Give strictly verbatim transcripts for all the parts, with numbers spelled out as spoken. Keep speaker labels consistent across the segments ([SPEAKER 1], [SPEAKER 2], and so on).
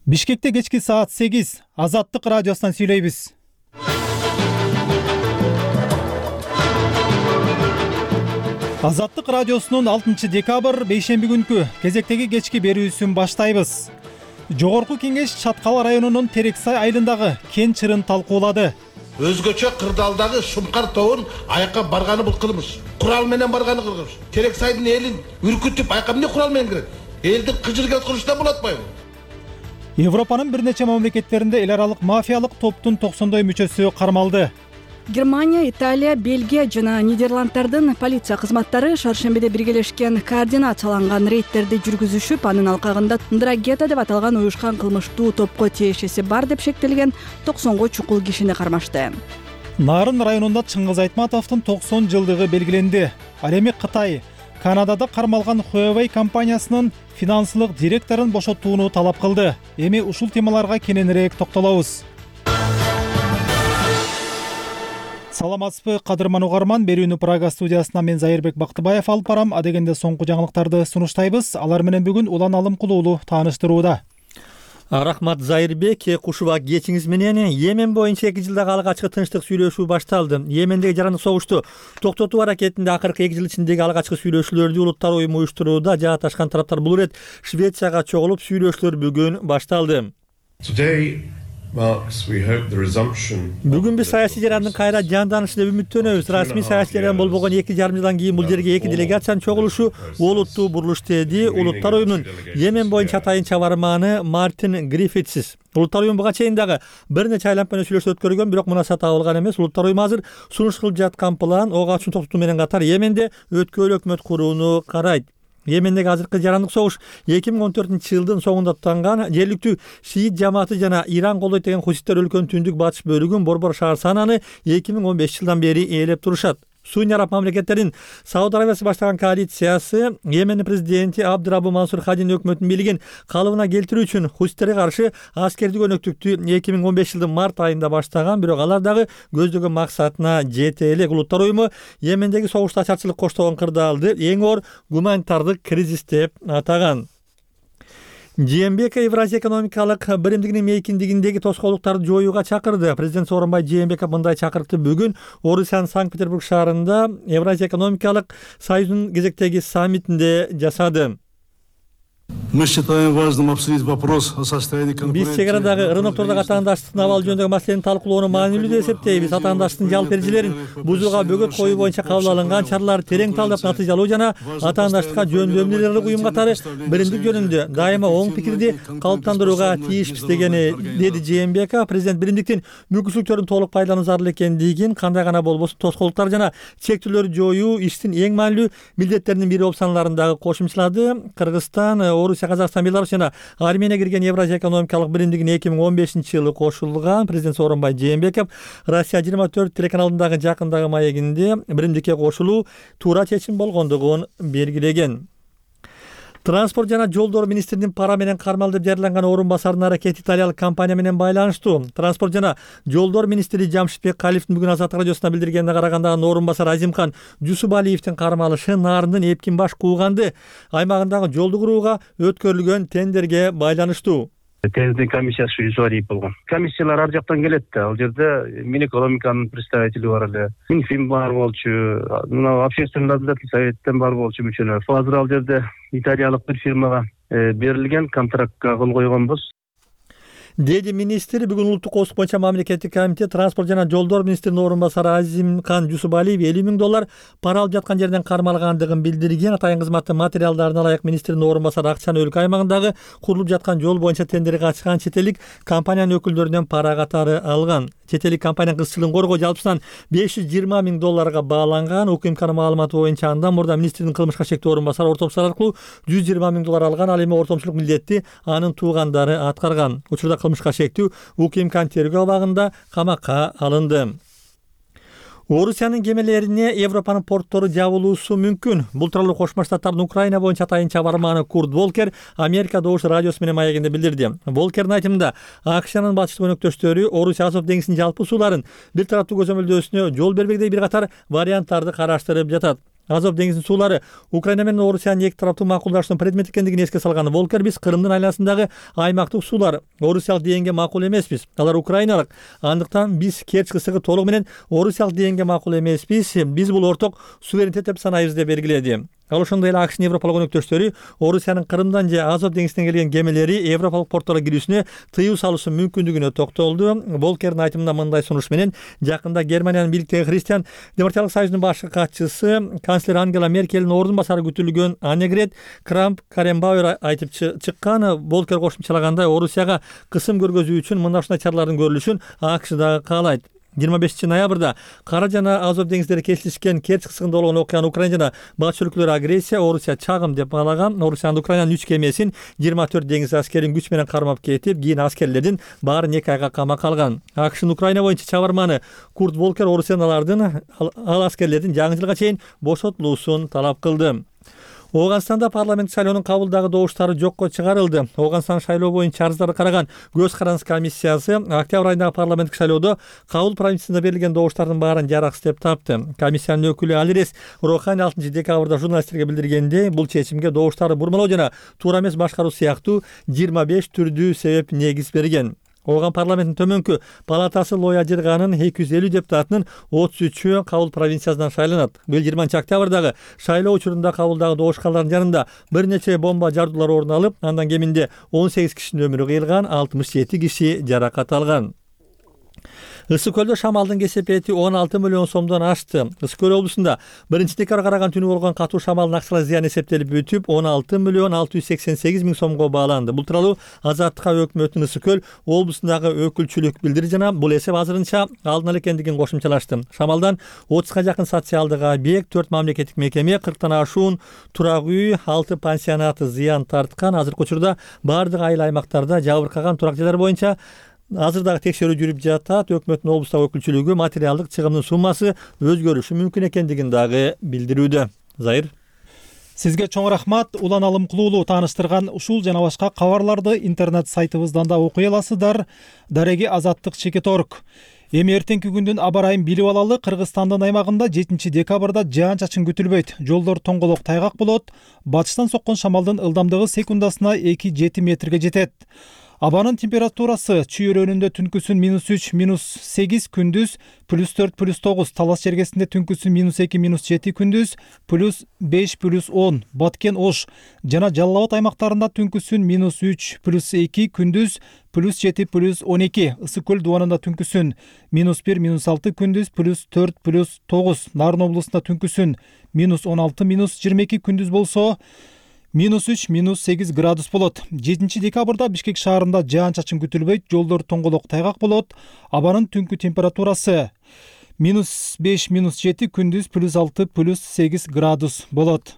[SPEAKER 1] Бишкекте кечки саат сегиз Азаттык радиосунан сүйлөйбүз. Азаттык радиосунун алтынчы декабрь бейшемби күнкү кезектеги кечки берүүсүн баштайбыз. Жогорку кеңеш Чаткал районунун Терексай айылындагы кен чырын талкуулады.
[SPEAKER 2] Өзгөчө кырдаалдагы Шумкар тобун аяка барганы бул кылмыш. Курал менен барганы кылмыш. Терексайдын элин үркүтүп аяка эмне курал менен кирет? Элди кыжырга кылышта болот атпайбы?
[SPEAKER 1] Европанын бир нече мамлекеттеринде эл аралык мафиялык топтун токсондой мүчөсү кармалды.
[SPEAKER 3] Германия, Италия, Бельгия жана Нидерланддардын полиция кызматтары шаршембиде биргелешкен координацияланган рейдтерди жүргүзүшүп, анын алкагында Ндрагета деп аталган уюшкан кылмыштуу топко тиешеси бар деп шектелген токсонго чукул кишини кармашты.
[SPEAKER 1] Нарын районунда Чыңгыз Айтматовдун токсон жылдыгы белгиленди. Ал эми Кытай Канадада кармалган Huawei компаниясынын финансылык директорун бошотууну талап кылды. Эми ушул темаларга кененирээк токтолобуз. Саламатсызбы, кадырман угарман, берүүнү Прага студиясынан мен Зайырбек Бактыбаев алып барам. Адегенде соңку жаңылыктарды сунуштайбыз. Алар менен бүгүн Улан Алымкулуулу тааныштырууда.
[SPEAKER 4] Рахмат Зайырбек, кушуба кечиңиз менен Йемен боюнча эки жылдагы алгачкы тынчтык сүйлөшүү башталды. Йемендеги жарандык согушту токтотуу аракетинде акыркы эки жыл ичиндеги алгачкы сүйлөшүүлөрдү Улуттар уюму уюштурууда жааташкан тараптар бул ирет Швецияга чогулуп сүйлөшүүлөр бүгүн башталды. Бүгүн биз саясий жарандын кайра жанданышы деп үмүттөнөбүз. Расмий саясий жаран болбогон эки жарым жылдан кийин бул жерге эки делегациянын чогулушу олуттуу бурулуш деди Улуттар уюмунун Йемен боюнча атайын чабарманы Мартин Гриффитс. Улуттар уюм буга чейин дагы бир нече айланма менен сүйлөшүү өткөргөн, бирок мунасат табылган эмес. Улуттар уюм азыр сунуш кылып жаткан план ого ачуун токтотуу менен катар Йеменде өткөрүлүү өкмөт курууну карайт. Йемендеги азыркы жарандык согуш эки миң он төртүнчү жылдын соңунда туктанган. Жергиликтүү шиит жамааты жана Иран колдойт деген хуситтер өлкөнүн түндүк батыш бөлүгүн борбор шаар сананы эки миң он беш жылдан бери ээлеп турушат. Суюн араб мамлекеттерин Сауд Арабиясы баштаган коалициясы Йемендин президенти Абдураббу Мансур Хадин өкмөтүн бийлигин калыбына келтирүү үчүн хуситтерге каршы аскердик өнөктүктү эки миң он беш жылдын март айында баштаган, бирок алар дагы көздөгөн максатына жете элек. Улуттар уюму Йемендеги согушта ачарчылык коштогон кырдаалды эң оор гуманитардык кризис деп атаган. Жээнбеков Евразия экономикалык биримдигинин мейкиндигиндеги тоскоолдуктарды жоюуга чакырды. Президент Сооронбай Жээнбеков мындай чакырыкты бүгүн Орусиянын Санкт-Петербург шаарында Евразия экономикалык союзунун кезектеги саммитинде жасады.
[SPEAKER 5] Мы считаем важным обсудить вопрос о состоянии конкуренции.
[SPEAKER 4] Биз чегарадагы рыноктордогу атаандаштыктын абалы жөнүндөгү маселени талкуулоону маанилүү деп эсептейбиз. Атаандаштыктын жалпы эрежелерин бузууга бөгөт коюу боюнча кабыл алынган чараларды терең талдап натыйжалуу жана атаандаштыкка жөндөмдүүлөр уюм катары биримдик жөнүндө дайыма оң пикирди калыптандырууга тийишпиз дегени деди Жээнбеков. Президент биримдиктин мүмкүнчүлүктөрүн толук пайдалануу зарыл экендигин, кандай гана болбосун тоскоолдуктар жана чектөөлөрдү жоюу иштин эң маанилүү милдеттеринин бири болуп саналарын дагы кошумчалады. Кыргызстан, Орусия, Казакстан, Беларусь жана Армения кирген Евразия экономикалык биримдигине эки миң он бешинчи жылы кошулган. Президент Сооронбай Жээнбеков Россия жыйырма төрт телеканалындагы жакындагы маегинде биримдикке кошулуу туура чечим болгондугун белгилеген. Транспорт жана жолдор министринин пара менен кармалды деп жарыяланган орун басарынын аракети италиялык компания менен байланыштуу. Транспорт жана жолдор министри Жамшитбек Калифтин бүгүн Азаттык радиосуна билдиргенине караганда анын орун басары Азимкан Жусупалиевдин кармалышы Нарындын Эпкин баш кууганды аймагындагы жолду курууга өткөрүлгөн тендерге байланыштуу.
[SPEAKER 6] Тендердин комиссиясы жүзү болгон. Комиссиялар ар жактан келет да. Ал жерде Минэкономиканын представители бар эле, Минфин бар болчу, мына общественный наблюдательный советтен бар болчу мүчөлөр. Азыр ал жерде италиялык бир фирмага берилген контрактка кол койгонбуз.
[SPEAKER 4] Деди министр. Бүгүн улуттук коопсуздук боюнча мамлекеттик комитет транспорт жана жолдор министринин орун басары Азимкан Жусупалиев элүү миң доллар пара алып жаткан жерден кармалгандыгын билдирген. Атайын кызматтын материалдарына ылайык министринин орун басары акчаны өлкө аймагындагы курулуп жаткан жол боюнча тендерге катышкан чет элдик компаниянын өкүлдөрүнөн пара катары алган. Чет элдик компаниянын кызчылыгын коргоо жалпысынан беш жүз жыйырма миң долларга бааланган. УКМКнын маалыматы боюнча андан мурда министринин кылмышка шектүү орун басары ортомчулар аркылуу жүз жыйырма миң доллар алган. Ал эми ортомчулук милдетти анын туугандары аткарган. Учурда кылмышка шектүү УКМКнын тергөө абагында камакка алынды. Орусиянын кемелерине Европанын порттору жабылуусу мүмкүн. Бул тууралуу Кошмо Штаттардын Украина боюнча атайын чабарманы Курт Волкер Америка Добуш радиосу менен маегинде билдирди. Волкердин айтымында АКШнын батыштык өнөктөштөрү Орусия Азов деңизинин жалпы сууларын бир тараптуу көзөмөлдөөсүнө жол бербегдей бир катар варианттарды караштырып жатат. Азов деңизинин суулары Украина менен Орусиянын эки тараптуу макулдашуунун предмет экендигин эске салган Волкер, биз Крымдын айланасындагы аймактык суулар Орусиялык дегенге макул эмеспиз. Алар Украиналык. Андыктан биз Керчь кысыгы толугу менен Орусиялык дегенге макул эмеспиз. Биз бул орток суверенитет деп санайбыз деп белгиледи. Ал ошондой эле АКШнын Европалык өнөктөштөрү Орусиянын Крымдан же Азов деңизинен келген кемелери Европалык порттторго кирүүсүнө тыюу салуусу мүмкүндүгүнө токтолду. Волкердин айтымында мындай сунуш менен жакында Германиянын бийликтеги Христиан демократиялык союзунун башкы катчысы канцлер Ангела Меркелдин ордун басары күтүлгөн Аннегрет Крамп-Каренбауэр айтып чыккан. Волкер кошумчалагандай, Орусияга кысым көргөзүү үчүн мындай ушундай чаралардын көрүлүшүн АКШ дагы каалайт. жыйырма бешинчи ноябрда Кара жана Азов деңиздери кесилишкен Керчь кысыгында болгон окуяны Украина жана Батыш өлкөлөрү агрессия, Орусия чагым деп баалаган. Орусиянын Украинанын үч кемесин жыйырма төрт деңиз аскерин күч менен кармап кетип, кийин аскерлердин баарын эки айга камакка алган. АКШнын Украина боюнча чабарманы Курт Волкер Орусиянын алардын ал аскерлердин жаңы жылга чейин бошотулуусун талап кылды. Ооганстанда парламент шайлоонун кабылдагы добуштары жокко чыгарылды. Ооганстан шайлоо боюнча арыздарды караган Көз карандыз комиссиясы октябрь айындагы парламенттик шайлоодо Кабул провинциясында берилген добуштардын баарын жараксыз деп тапты. Комиссиянын өкүлү Алирес Рохани алтынчы декабрда журналисттерге билдиргендей, бул чечимге добуштарды бурмалоо жана туура эмес башкаруу сыяктуу жыйырма беш түрдүү себеп негиз берген. Ооган парламенттин төмөнкү палатасы Лоя Жирганын эки жүз элүү депутатынын отуз үчү Кабул провинциясынан шайланат. Бул жыйырманчы октябрдагы шайлоо учурунда Кабулдагы добушкалардын жанында бир нече бомба жардуулар орун алып, андан кеминде он сегиз кишинин өмүрү кыйылган, алтымыш жети киши жаракат алган. Ысык көлдө шамалдын кесепети он алты миллион сомдон ашты. Ысык көл облусунда биринчи декабрга караган түнү болгон катуу шамалдын акчалай зыяны эсептелип бүтүп, он алты миллион алты жүз сексен сегиз миң сомго бааланды. Бул тууралуу Азаттыкка өкмөттүн Ысык көл облусундагы өкүлчүлүк билдирди жана бул эсеп азырынча алдын ала экендигин кошумчалашты. Шамалдан отузга жакын социалдык объект, төрт мамлекеттик мекеме, кырктан ашуун турак үй, алты пансионаты зыян тарткан. Азыркы учурда бардык айыл аймактарда жабыркаган турак жайлар боюнча азыр дагы текшерүү жүрүп жатат. Өкмөттүн облустагы өкүлчүлүгү материалдык чыгымдын суммасы өзгөрүшү мүмкүн экендигин дагы билдирүүдө. Зайыр.
[SPEAKER 1] Сизге чоң рахмат. Улан Алымкулуулу тааныштырган ушул жана башка кабарларды интернет сайтыбыздан да окуй аласыздар. Дареги Азаттык чекит точка орг. Эми эртеңки күндүн аба ырайын билип алалы. Кыргызстандын аймагында жетинчи декабрда жаан-чачын күтүлбөйт. Жолдор тоңголок тайгак болот. Батыштан соккон шамалдын ылдамдыгы секундасына эки жети метрге жетет. Абанын температурасы чүйөрөнүндө түнкүсүн минус үч, минус сегиз, күндүз плюс төрт, плюс тогуз, Талас жергесинде түнкүсүн минус эки, минус жети, күндүз плюс беш, плюс он, Баткен, Ош жана Жалал Абад аймактарында түнкүсүн минус үч, плюс эки, күндүз плюс жети, плюс он эки, Ысык көл дубанында түнкүсүн минус бир, минус алты, күндүз плюс төрт, плюс тогуз, Нарын облусунда түнкүсүн минус он алты, минус жыйырма эки, күндүз болсо минус үч, минус сегиз градус болот. жетинчи декабрда Бишкек шаарында жаан-чачын күтүлбөйт, жолдор тоңголок тайгак болот. Абанын түнкү температурасы минус беш, минус жети, күндүз плюс алты, плюс сегиз градус болот.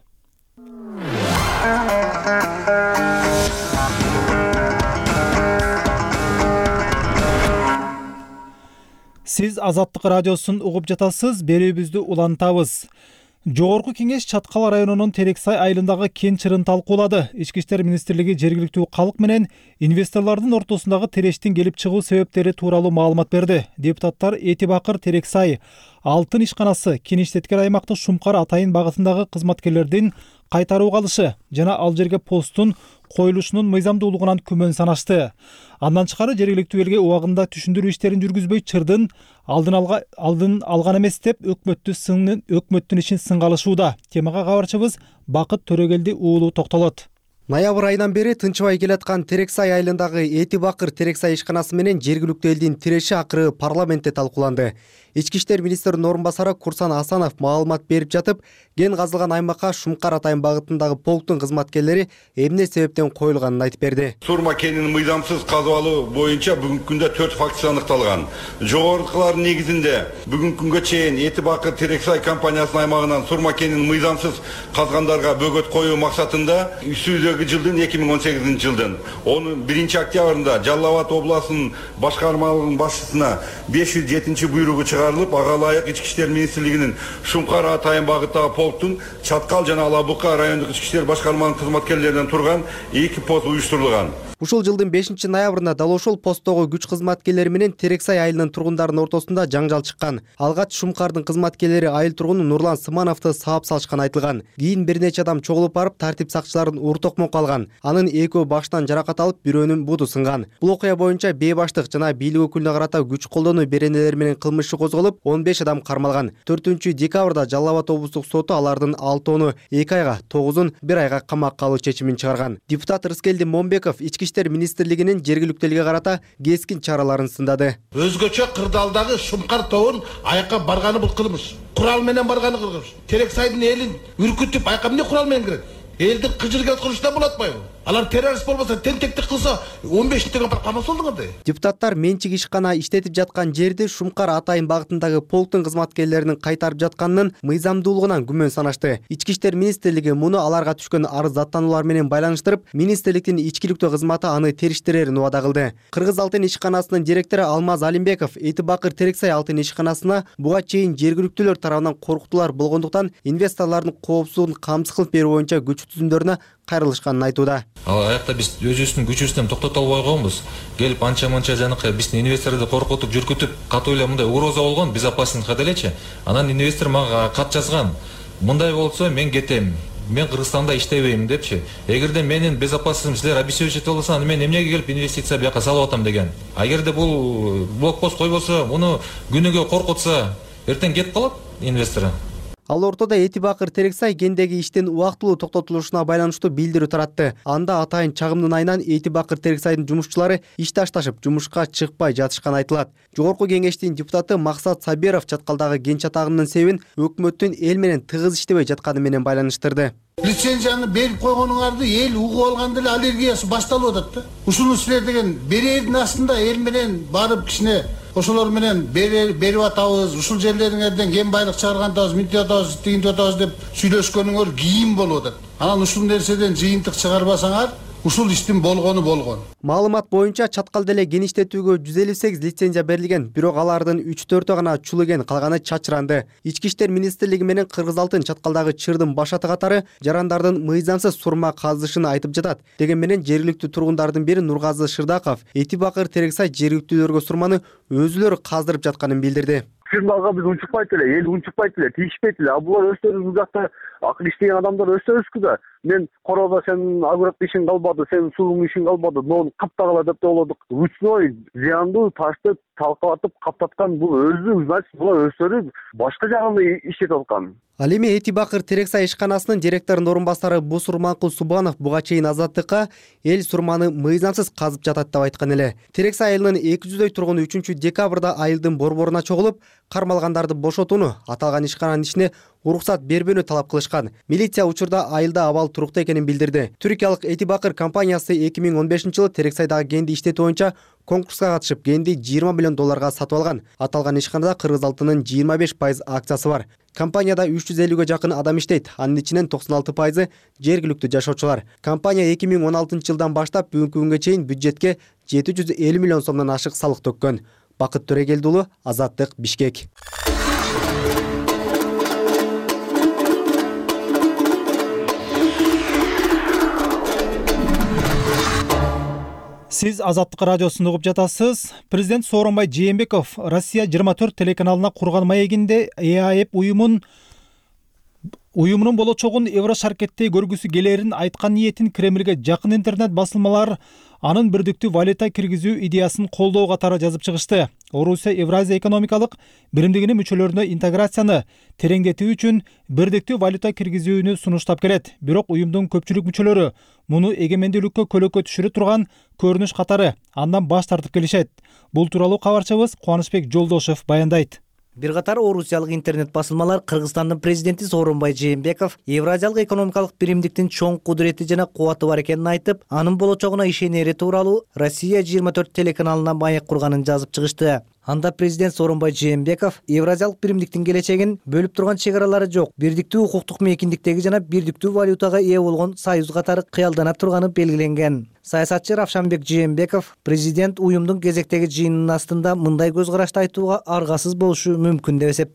[SPEAKER 1] Сиз Азаттык радиосун угуп жатасыз, берүүбүздү улантабыз. Жогорку кеңеш Чаткал районунун Терексай айылындагы кен чырын талкуулады. Ички иштер министрлиги жергиликтүү калк менен инвесторлордун ортосундагы терештин келип чыгуу себептери тууралуу маалымат берди. Депутаттар Эти Бакыр, Терексай, Алтын ишканасы, кен иштеткер аймактык Шумкар Атайын багытындагы кызматкерлердин кайтарууга алышы жана ал жерге посттун коюлушунун мыйзамдуулугунан күмөн санашты. Андан тышкары жергиликтүү элге убагында түшүндүрүү иштерин жүргүзбөй чырдын алдын алга алдын алган эмес деп өкмөттү сынын өкмөттүн ишин сынга алышууда. Темага кабарчыбыз Бакыт Төрөгелди уулу токтолот.
[SPEAKER 7] Ноябрь айынан бери тынчыбай келаткан Терексай айылындагы Эти Бакыр Терексай ишканасы менен жергиликтүү элдин тиреши акыры парламентте талкууланды. Ички иштер министринин орун басары Курсан Асанов маалымат берип жатып, кен казылган аймакка Шумкар Атайын багытындагы полктун кызматкерлери эмне себептен коюлганын айтып берди.
[SPEAKER 8] Сурма кенин мыйзамсыз казып алуу боюнча бүгүнкү күндө төрт фактысы аныкталган. Жогорукулардын негизинде бүгүнкү күнгө чейин Эти Бакыр Терексай компаниясынын аймагынан сурма кенин мыйзамсыз казгандарга бөгөт коюу максатында үстүбүздөгү жылдын эки миң он сегизинчи жылдын он биринчи октябрында Жалал Абад областынын башкармалыгынын башчысына беш жүз жетинчи буйругу чыгарылып, ага ылайык ички иштер министрлигинин Шумкар Атайын багыттагы полктун Чаткал жана Алабука райондук ички иштер башкармалыгынын кызматкерлеринен турган эки пост уюштурулган.
[SPEAKER 7] Ушул жылдын бешинчи ноябрында дал ошол посттогу күч кызматкерлери менен Терексай айылынын тургундарынын ортосунда жаңжал чыккан. Алгач Шумкардын кызматкерлери айыл тургуну Нурлан Сымановду саап салышкан айтылган. Кийин бир нече адам чогулуп барып тартип сакчыларын уртокмо калган. Анын экөө баштан жаракат алып, бирөөнүн буду сынган. Бул окуя боюнча бээ баштык жана бийлик өкүлүнө карата күч колдонуу беренелери менен кылмыш иши козголуп, он беш адам кармалган. төртүнчү декабрда Жалал Абад облустук соту алардын алтоону эки айга, тогузун бир айга камакка алуу чечимин чыгарган. Депутат Рыскелди Момбеков Ички иштер министрлигинин жергиликтүү элге карата кескин чараларын сындады.
[SPEAKER 2] Өзгөчө кырдаалдагы Шумкар тобун аякка барганы бул кылмыш. Курал менен барганы кылмыш. Терексайдын элин үркүтүп айакка эмне курал менен кирет? Элди кыжырга кылышта болот атпайбы? Алар террорист болбосо, тентектик кылса, он бешинчи апарып камаса болдуңар.
[SPEAKER 7] Депутаттар менчик ишкана иштетип жаткан жерди Шумкар Атайын багытындагы полктун кызматкерлеринин кайтарып жатканынын мыйзамдуулугунан күмөн санашты. Ички иштер министрлиги муну аларга түшкөн арыз даттануулар менен байланыштырып, министрликтин ичкиликтүү кызматы аны териштирерин убада кылды. Кыргыз Алтын ишканасынын директору Алмаз Алимбеков Эти Бакыр Терексай Алтын ишканасына буга чейин жергиликтүүлөр тарабынан коркутуулар болгондуктан инвесторлордун коопсуздугун камсыз кылып берүү боюнча күч түзүмдөрүнө кайрылышканын айтууда.
[SPEAKER 9] Ал аякта биз өзүбүздүн күчүбүздөн токтото албай койгонбуз. Келип анча-манча жанакы биздин инвесторду коркутуп, жүркүтүп, катуу эле мындай угроза болгон, безопасность делечи. Анан инвестор мага кат жазган. Мындай болсо мен кетем. Мен Кыргызстанда иштебейм депчи. Эгерде менин безопасностьум силер обеспечить болсо, аны мен эмнеге келип инвестиция бияка салып атам деген. Эгерде бул блокпост койбосо, муну күнүгө коркутса, эртең кетип калат инвестор.
[SPEAKER 7] Ал ортодо Эти Бакыр Терексай кендеги иштин убактылуу токтотулушуна байланыштуу билдирүү таратты. Анда атайын чагымдын айынан Эти Бакыр Терексайдын жумушчулары иш ташташып, жумушка чыкпай жатышкан айтылат. Жогорку кеңештин депутаты Максат Сабиров чаткалдагы кенч атагынын себебин өкмөттүн эл менен тыгыз иштебей жатканы менен байланыштырды.
[SPEAKER 2] Лицензияны берип койгонуңарды эл угуп алганда эле аллергиясы башталып атат да. Ушуну силер деген берердин астында эл менен барып кичине ошолор менен берип атабыз, ушул жерлериңерден кен байлык чыгаргандабыз, мынтип атабыз, тигинтип атабыз деп сүйлөшкөнүңөр кийин болуп атат. Анан ушул нерседен жыйынтык чыгарбасаңар, ушул иштин болгону болгон.
[SPEAKER 7] Маалымат боюнча чаткалда эле кеништетүүгө жүз элүү сегиз лицензия берилген, бирок алардын үч төртү гана чулуген, калганы чачыранды. Ички иштер министрлиги менен Кыргыз Алтын чаткалдагы чырдын башаты катары жарандардын мыйзамсыз сурма казышын айтып жатат. Деген менен жергиликтүү тургундардын бири Нургазы Шырдаков Эти Бакыр Терексай жергиликтүүлөргө сурманы өзүлөрү каздырып жатканын билдирди.
[SPEAKER 6] Фирмага биз унчукпайт эле, эл унчукпайт эле, тийишпейт эле. А булар өздөрү бул жакта акыл иштеген адамдар өздөрүбүзкү да. Мен короодо сен агрот ишиң калбады, сен сууң ишиң калбады, нону каптагыла деп болдук. Ручной зыяндуу ташты талкалатып каптаткан бул өзү, значит, булар өздөрү башка жагында иштеп аткан.
[SPEAKER 7] Ал эми Эти Бакыр Терексай ишканасынын директорунун орун басары Бусурманкул Субанов буга чейин Азаттыкка эл сурманы мыйзамсыз казып жатат деп айткан эле. Терексай айылынын эки жүздөй тургуну үчүнчү декабрда айылдын борборуна чогулуп, кармалгандарды бошотууну, аталган ишкананын ишине уруксат бербөөнү талап кылышкан. Милиция учурда айылда абал туруктуу экенин билдирди. Түркиялык Эти Бакыр компаниясы эки миң он бешинчи жылы Терексайдагы кенди иштетүү боюнча конкурска катышып, кенди жыйырма миллион долларга сатып алган. Аталган ишканада Кыргыз Алтынын жыйырма беш пайыз акциясы бар. Компанияда үч жүз элүүгө жакын адам иштейт. Анын ичинен токсон алты пайызы жергиликтүү жашоочулар. Компания эки миң он алтынчы жылдан баштап бүгүнкү күнгө чейин бюджетке жети жүз элүү миллион сомдон ашык салык төккөн. Бакыт Төрегелди уулу, Азаттык, Бишкек.
[SPEAKER 1] Сиз Азаттык радиосун угуп жатасыз. Президент Сооронбай Жээнбеков Россия жыйырма төрт телеканалына курган маегинде ЭАЭП уюмун уюмунун болочогун Евро шаркетте көргүсү келерин айткан ниетин Кремлге жакын интернет басылмалар анын бирдиктүү валюта киргизүү идеясын колдоо катары жазып чыгышты. Орусия Евразия экономикалык биримдигинин мүчөлөрүнө интеграцияны тереңдетүү үчүн бирдиктүү валюта киргизүүнү сунуштап келет. Бирок уюмдун көпчүлүк мүчөлөрү муну эгемендүүлүккө көлөкө түшүрүп турган көрүнүш катары андан баш тартып келишет. Бул тууралуу кабарчыбыз Кубанычбек Жолдошев баяндайт.
[SPEAKER 10] Бир катар орусиялык интернет басылмалар Кыргызстандын президенти Сооронбай Жээнбеков Евразиялык экономикалык биримдиктин чоң кудурети жана кубаты бар экенин айтып, анын болочогуна ишенери тууралуу Россия жыйырма төрт телеканалына маек курганын жазып чыгышты. Анда президент Сооронбай Жээнбеков Евразиялык биримдиктин келечегин бөлүп турган чек аралары жок, бирдиктүү укуктук мейкиндиктеги жана бирдиктүү валютага ээ болгон союз катары кыялдана турганы белгиленген. Саясатчы Равшанбек Жээнбеков президент уюмдун кезектеги жыйынынын астында мындай көз карашты айтууга аргасыз болушу мүмкүн деп эсептейт.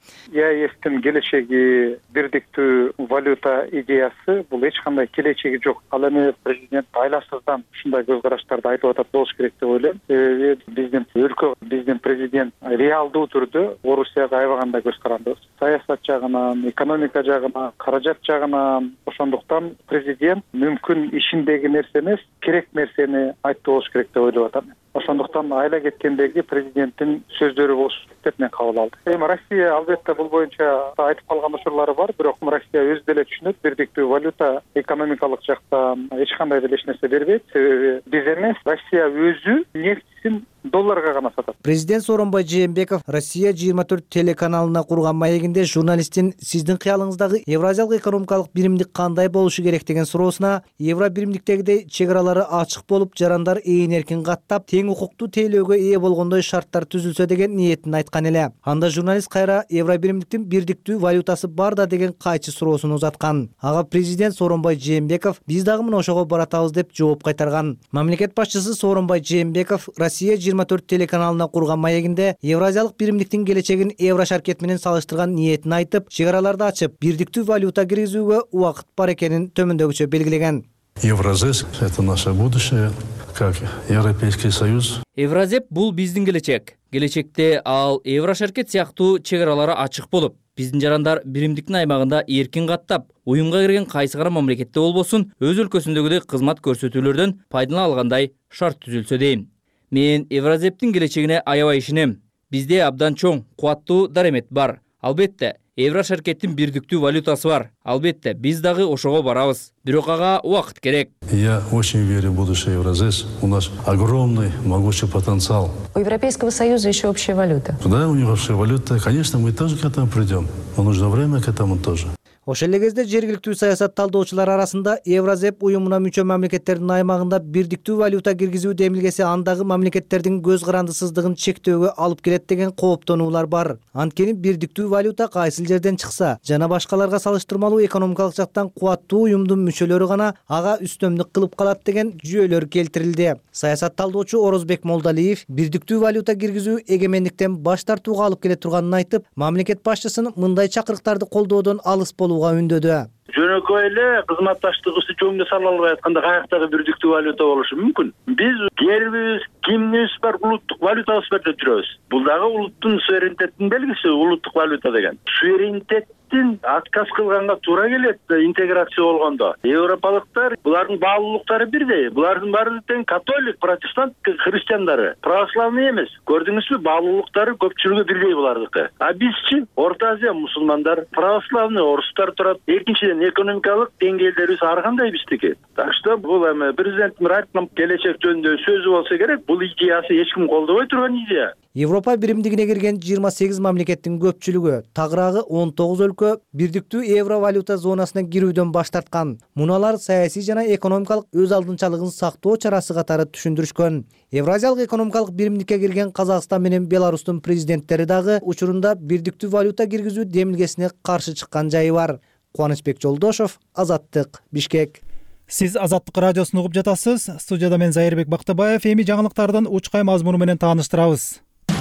[SPEAKER 11] ЕАЭстин келечеги бирдиктүү валюта идеясы бул эч кандай келечеги жок. Ал эми президент айласыздан ушундай көз караштарды айтып атат болуш керек деп ойлойм. Себеби биздин өлкө, биздин президент реалдуу түрдө Орусияга аябагандай көз карандыбыз. Саясат жагынан, экономика жагынан, каражат жагынан. Ошондуктан президент мүмкүн ишиндеги нерсе эмес, керек нерсени айтты болуш керек деп ойлоп атам. Ошондуктан айла кеткендеги президенттин сөздөрү болуш керек деп мен кабыл алдым. Эми Россия албетте бул боюнча айтып калган учурлары бар, бирок Россия өзү деле түшүнөт, бирдиктүү валюта экономикалык жактан эч кандай деле эч нерсе бербейт. Себеби биз эмес, Россия өзү нефтисин долларга гана сатат.
[SPEAKER 10] Президент Сооронбай Жээнбеков Россия жыйырма төрт телеканалына курган маегинде журналисттин сиздин кыялыңыздагы Евразиялык экономикалык биримдик кандай болушу керек деген суроосуна Евро биримдиктегидей чек аралары ачык болуп, жарандар ээн эркин каттап, тең укуктуу тейлөөгө ээ болгондой шарттар түзүлсө деген ниетин айткан эле. Анда журналист кайра Евро биримдиктин бирдиктүү валютасы бар да деген кайчы суроосун узаткан. Ага президент Сооронбай Жээнбеков биз дагы мына ошого баратабыз деп жооп кайтарган. Мамлекет башчысы Сооронбай Жээнбеков Россия жыйырма төрт телеканалына курган маегинде Евразиялык биримдиктин келечегин Евро шаркет менен салыштырган ниетин айтып, чек араларды ачып, бирдиктүү валюта киргизүүгө убакыт бар экенин төмөндөгүчө белгилеген.
[SPEAKER 5] Евразес – это наше будущее, как Европейский Союз.
[SPEAKER 12] Евразеп бул биздин келечек. Келечекте ал Евро шаркет сыяктуу чек аралары ачык болуп, биздин жарандар биримдиктин аймагында эркин каттап, уюмга кирген кайсы гана мамлекетте болбосун, өз өлкөсүндөгүдөй кызмат көрсөтүүлөрдөн пайдалана алгандай шарт түзүлсө дейм. Мен Евразептин келечегине аябай ишенем. Бизде абдан чоң, кубаттуу даремет бар. Албетте, Евро шаркеттин бирдиктүү валютасы бар. Албетте, биз дагы ошого барабыз. Бирок ага убакыт керек.
[SPEAKER 5] Я очень верю в будущее Евразес. У нас огромный, могучий потенциал.
[SPEAKER 13] У Европейского Союза еще общая валюта.
[SPEAKER 5] Да, у него общая валюта. Конечно, мы тоже к этому придем. Но нужно время к этому тоже.
[SPEAKER 10] Ошол эле кезде жергиликтүү саясат талдоочулар арасында Евразеп уюмуна мүчө мамлекеттердин аймагында бирдиктүү валюта киргизүү демилгеси андагы мамлекеттердин көз карандысыздыгын чектөөгө алып келет деген кооптонуулар бар. Анткени бирдиктүү валюта кайсыл жерден чыкса, жана башкаларга салыштырмалуу экономикалык жактан кубаттуу уюмдун мүчөлөрү гана ага үстөмдүк кылып калат деген жүйөлөр келтирилди. Саясат талдоочу Орозбек Молдалиев бирдиктүү валюта киргизүү эгемендиктен баш тартууга алып келе турганын айтып, мамлекет башчысын мындай чакырыктарды колдоодон алыс болууга үндөдү.
[SPEAKER 14] Жөнөкөй эле кызматташтыгыбызды жөнгө сала албай атканда каяктагы бирдиктүү валюта болушу мүмкүн. Биз жерибиз, кимибиз бар, улуттук валютабыз бар деп жүрөбүз. Бул дагы улуттун суверенитетинин белгиси, улуттук валюта деген. Суверенитеттин отказ кылганга туура келет интеграция болгондо. Европалыктар булардын баалуулуктары бирдей. Булардын баары тең католик, протестант христиандары, православный эмес. Көрдүңүзбү, баалуулуктары көпчүлүгү бирдей булардыкы. А бизчи Орто Азия мусулмандар, православный орустар турат. Экинчиден экономикалык деңгээлдерибиз ар кандай биздики. Так что бул эми президенттин айткан келечек жөнүндө сөзү болсо керек. Бул идеясы эч ким колдобой турган идея.
[SPEAKER 10] Европа биримдигине кирген жыйырма сегиз мамлекеттин көпчүлүгү, тагыраагы он тогуз өлкө бирдиктүү евро валюта зонасына кирүүдөн баш тарткан. Муналар саясий жана экономикалык өз алдынчалыгын сактоо чарасы катары түшүндүрүшкөн. Евразиялык экономикалык биримдикке кирген Казакстан менен Беларустун президенттери дагы учурунда бирдиктүү валюта киргизүү демилгесине каршы чыккан жайы бар. Кубанычбек Жолдошов, Азаттык, Бишкек.
[SPEAKER 1] Сиз Азаттык радиосун угуп жатасыз. Студияда мен Зайырбек Бактыбаев. Эми жаңылыктардын учкай мазмуну менен тааныштырабыз.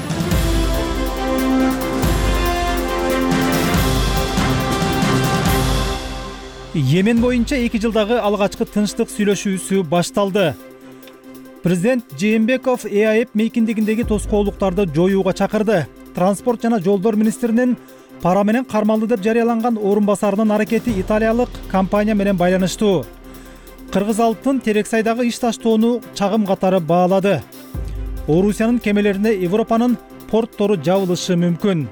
[SPEAKER 1] Йемен боюнча эки жылдагы алгачкы тынчтык сүйлөшүүсү башталды. Президент Жээнбеков ЭАЭп мейкиндигиндеги тоскоолдуктарды жоюуга чакырды. Транспорт жана жолдор министринин пара менен кармалды деп жарыяланган орун басарынын аракети италиялык компания менен байланыштуу. Кыргыз алтын Терексайдагы иш таштоону чагым катары баалады. Орусиянын кемелерине Европанын порттору жабылышы мүмкүн.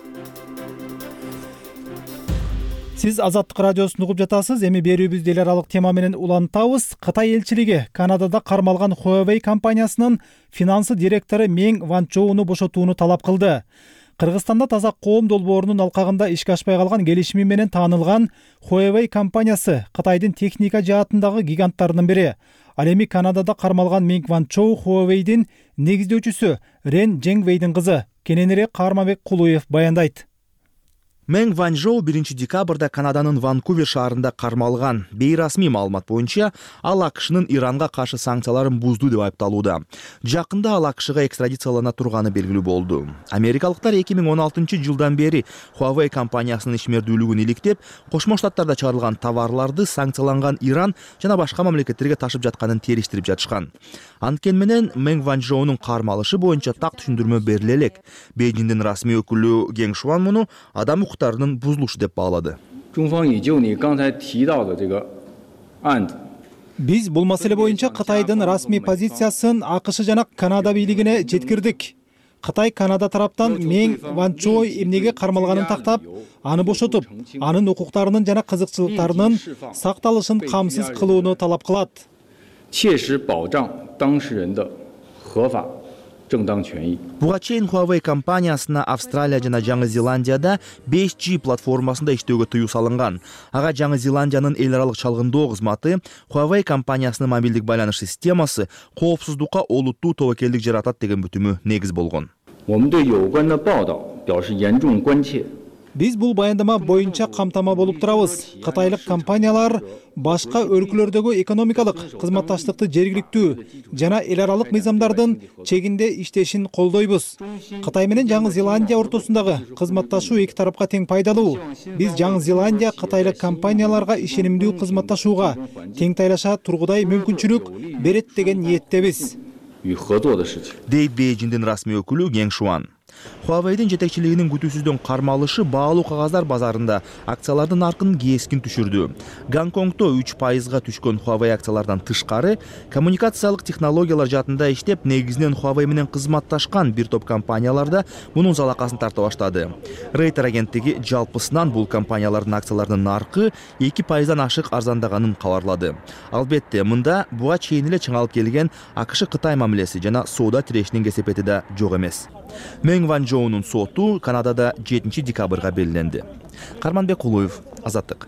[SPEAKER 1] Сиз Азаттык радиосун угуп жатасыз. Эми берүүбүздү эл аралык тема менен улантабыз. Кытай элчилиги Канадада кармалган Huawei компаниясынын финансы директору Мeng Wanzhouну бошотууну талап кылды. Кыргызстанда таза коом долбоорунун алкагында ишке ашпай калган келишими менен таанылган Huawei компаниясы Кытайдын техника жаатындагы гиганттарынын бири. Ал эми Канадада кармалган Meng Wanzhou Huawei'дин негиздөөчүсү Рен Жеңвейдин кызы. Кененирээк Каарманбек Кулуев баяндайт.
[SPEAKER 15] Мэнг Ванчжоу биринчи декабрда Канаданын Ванкувер шаарында кармалган. Бейрасмий маалымат боюнча, ал АКШнын Иранга каршы санкцияларын бузду деп айыпталууда. Жакында ал АКШга экстрадициялана турганы белгилүү болду. Америкалыктар эки миң он алтынчы жылдан бери Huawei компаниясынын ишмердүүлүгүн иликтеп, Кошмо Штаттарда чыгарылган товарларды санкцияланган Иран жана башка мамлекеттерге ташып жатканын териштирип жатышкан. Анткени менен Мэнг Ванчжоунун кармалышы боюнча так түшүндүрмө бериле элек. Бейжиңдин расмий өкүлү Гeng Shuan муну адам укуктарынын бузулушу деп баалады.
[SPEAKER 1] Биз бул маселе боюнча Кытайдын расмий позициясын АКШ жана Канада бийлигине жеткирдик. Кытай Канада тараптан Мэнг Ванчжоу эмнеге кармалганын тактап, аны бошотуп, анын укуктарынын жана кызыкчылыктарынын сакталышын камсыз кылууну талап кылат.
[SPEAKER 15] Буга чейин Huawei компаниясына Австралия жана Жаңы Зеландияда беш джи платформасында иштөөгө тыюу салынган. Ага Жаңы Зеландиянын эл аралык чалгындоо кызматы Huawei компаниясынын мобилдик байланыш системасы коопсуздукка олуттуу тобокелдик жаратат деген бүтүмү негиз болгон.
[SPEAKER 1] Биз бул баяндама боюнча камтама болуп турабыз. Кытайлык компаниялар башка өлкөлөрдөгү экономикалык кызматташтыкты жергиликтүү жана эл аралык мыйзамдардын чегинде иштешин колдойбуз. Кытай менен Жаңы Зеландия ортосундагы кызматташуу эки тарапка тең пайдалуу. Биз Жаңы Зеландия кытайлык компанияларга ишенимдүү кызматташууга тең тайлаша тургудай мүмкүнчүлүк берет деген ниеттебиз.
[SPEAKER 15] Дейт Бейжиңдин расмий өкүлү Гeng Shuan. Huawei'дин жетекчилигинин күтүүсүздөн кармалышы баалуу кагаздар базарында акциялардын наркын кескин түшүрдү. Гонконгдо үч пайызга түшкөн Huawei акциялардан тышкары, коммуникациялык технологиялар жаатында иштеп, негизинен Huawei менен кызматташкан бир топ компанияларда мунун залакасын тарта баштады. Рейтер агенттиги жалпысынан бул компаниялардын акцияларынын наркы эки пайыздан ашык арзандаганын кабарлады. Албетте, мында буга чейин эле чыңалып келген АКШ-Кытай мамилеси жана соода тирешинин кесепети да жок эмес. Мэнг Ванчжоунун соту Канадада жетинчи декабрга белгиленди. Карманбек Улуев, Азаттык.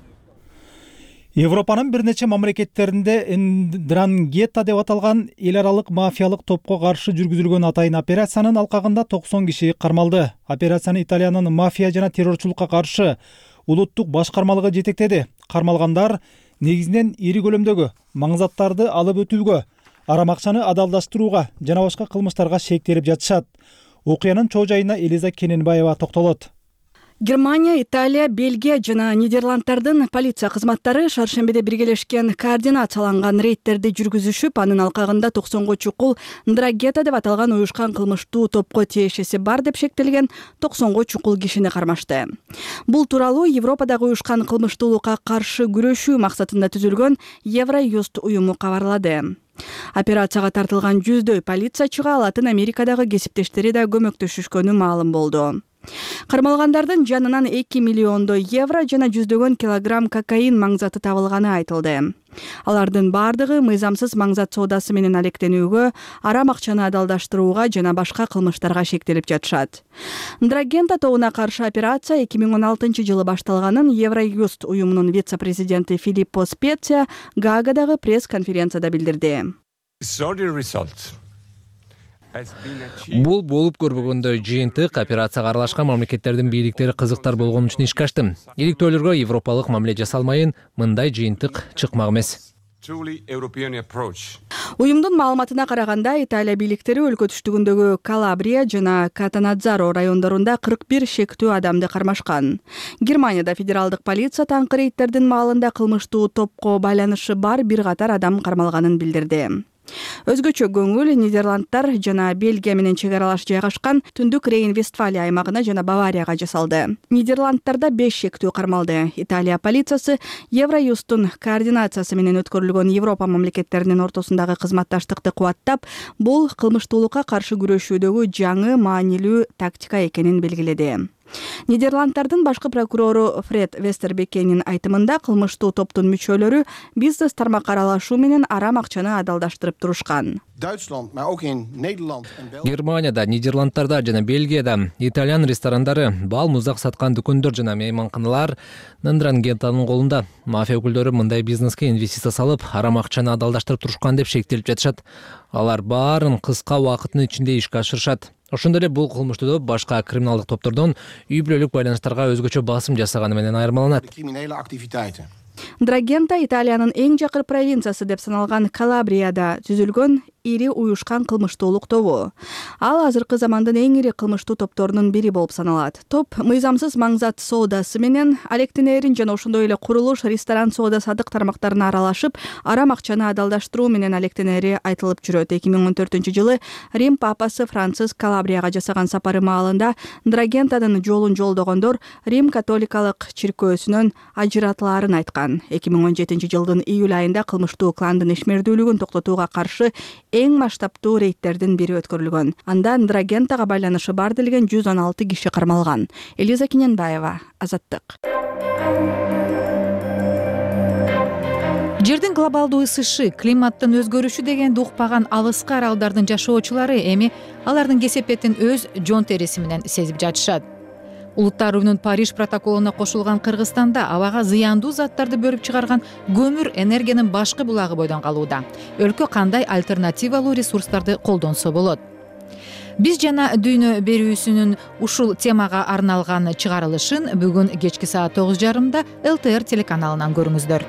[SPEAKER 1] Европанын бир нече мамлекеттеринде Ндрангета деп аталган эл аралык мафиялык топко каршы жүргүзүлгөн атайын операциянын алкагында токсон киши кармалды. Операцияны Италиянын мафия жана террорчулукка каршы улуттук башкармалыгы жетектеди. Кармалгандар негизинен ири көлөмдөгү маңзаттарды алып өтүүгө, арам акчаны адалдаштырууга жана башка кылмыштарга шектелип жатышат. Окуянын чоо жайына Элиза Кененбаева токтолот.
[SPEAKER 3] Германия, Италия, Бельгия жана Нидерландтардын полиция кызматтары шаршембиде биргелешкен координацияланган рейдтерди жүргүзүшүп, анын алкагында токсонго чукул Ндрагета деп аталган уюшкан кылмыштуу топко тиешеси бар деп шектелген токсонго чукул кишини кармашты. Бул тууралуу Европадагы уюшкан кылмыштуулукка каршы күрөшүү максатында түзүлгөн Евроюст уюму кабарлады. Операцияга тартылган жүздөй полициячыга Латын Америкадагы кесиптештери да көмөктөшүшкөнү маалым болду. Кармалгандардын жанынан эки миллиондой евро жана жүздөгөн килограмм кокаин маңзаты табылганы айтылды. Алардын бардыгы мыйзамсыз маңзат соодасы менен алектенүүгө, арам акчаны адалдаштырууга жана башка кылмыштарга шектелип жатышат. Ндрагента тобуна каршы операция эки миң он алтынчы жылы башталганын Евроюст уюмунун вице-президенти Филиппо Специя Гаагадагы пресс-конференцияда билдирди.
[SPEAKER 16] Бул болуп көрбөгөндөй жыйынтык операцияга аралашкан мамлекеттердин бийликтери кызыктар болгон үчүн ишке аштым. Иликтөөлөргө европалык мамиле жасалмайын, мындай жыйынтык чыкмак эмес.
[SPEAKER 3] Уюмдун маалыматына караганда, Италия бийликтери өлкө түштүгүндөгү Калабрия жана Катанадзаро райондорунда кырк бир шектүү адамды кармашкан. Германияда федералдык полиция таңкы рейдтердин маалында кылмыштуу топко байланышы бар бир катар адам кармалганын билдирди. Өзгөчө көңүл Нидерландтар жана Бельгия менен чек аралаш жайгашкан Түндүк Рейн-Вестфалия аймагына жана Баварияга жасалды. Нидерландтарда беш шектүү кармалды. Италия полициясы Евроюстун координациясы менен өткөрүлгөн Европа мамлекеттеринин ортосундагы кызматташтыкты кубаттап, бул кылмыштуулукка каршы күрөшүүдөгү жаңы маанилүү тактика экенин белгиледи. Нидерландтардын башкы прокурору Фред Вестербекенин айтымында кылмыштуу топтун мүчөлөрү бизнес тармак аралашуу менен арам акчаны адалдаштырып турушкан.
[SPEAKER 16] Германияда, Нидерландтарда жана Бельгияда итальян ресторандары, бал музак саткан дүкөндөр жана мейманканалар Ндрангетанын колунда. Мафия өкүлдөрү мындай бизнеске инвестиция салып, арам акчаны адалдаштырып турушкан деп шектелип жатышат. Алар баарын кыска убакыттын ичинде ишке ашырышат. Ошондой эле бул кылмыштуу топ башка криминалдык топтордон үй бүлөлүк байланыштарга өзгөчө басым жасаганы менен айырмаланат.
[SPEAKER 3] Ндрагента Италиянын эң жакыр провинциясы деп саналган Калабрияда түзүлгөн ири уюшкан кылмыштуулук тобу. Ал азыркы замандын эң ири кылмыштуу топторунун бири болуп саналат. Топ мыйзамсыз маңзат соодасы менен алектенерин жана ошондой эле курулуш, ресторан, соода садык тармактарына аралашып, арам акчаны адалдаштыруу менен алектенери айтылып жүрөт. эки миң он төртүнчү жылы Рим папасы Франциск Калабрияга жасаган сапары маалында Ндрагентанын жолун жолдогондор Рим католикалык чиркөөсүнөн ажыратылаарын айткан. эки миң он жетинчи жылдын июль айында кылмыштуу кландын ишмердүүлүгүн токтотууга каршы эң масштабтуу рейдтердин бири өткөрүлгөн. Анда Ндрагентага байланышы бар делген жүз он алты киши кармалган. Элиза Киненбаева, Азаттык.
[SPEAKER 17] Жердин глобалдуу ысышы, климаттын өзгөрүшү дегенди укпаган алыскы аралдардын жашоочулары эми алардын кесепетин өз жон териси менен сезип жатышат. Улуттар уюмунун Париж протоколуна кошулган Кыргызстанда абага зыяндуу заттарды бөлүп чыгарган көмүр энергиянын башкы булагы бойдон калууда. Өлкө кандай альтернативалуу ресурстарды колдонсо болот? Биз жана дүйнө берүүсүнүн ушул темага арналган чыгарылышын бүгүн кечки саат тогуз жарымда эл тэ эр телеканалынан көрүңүздөр.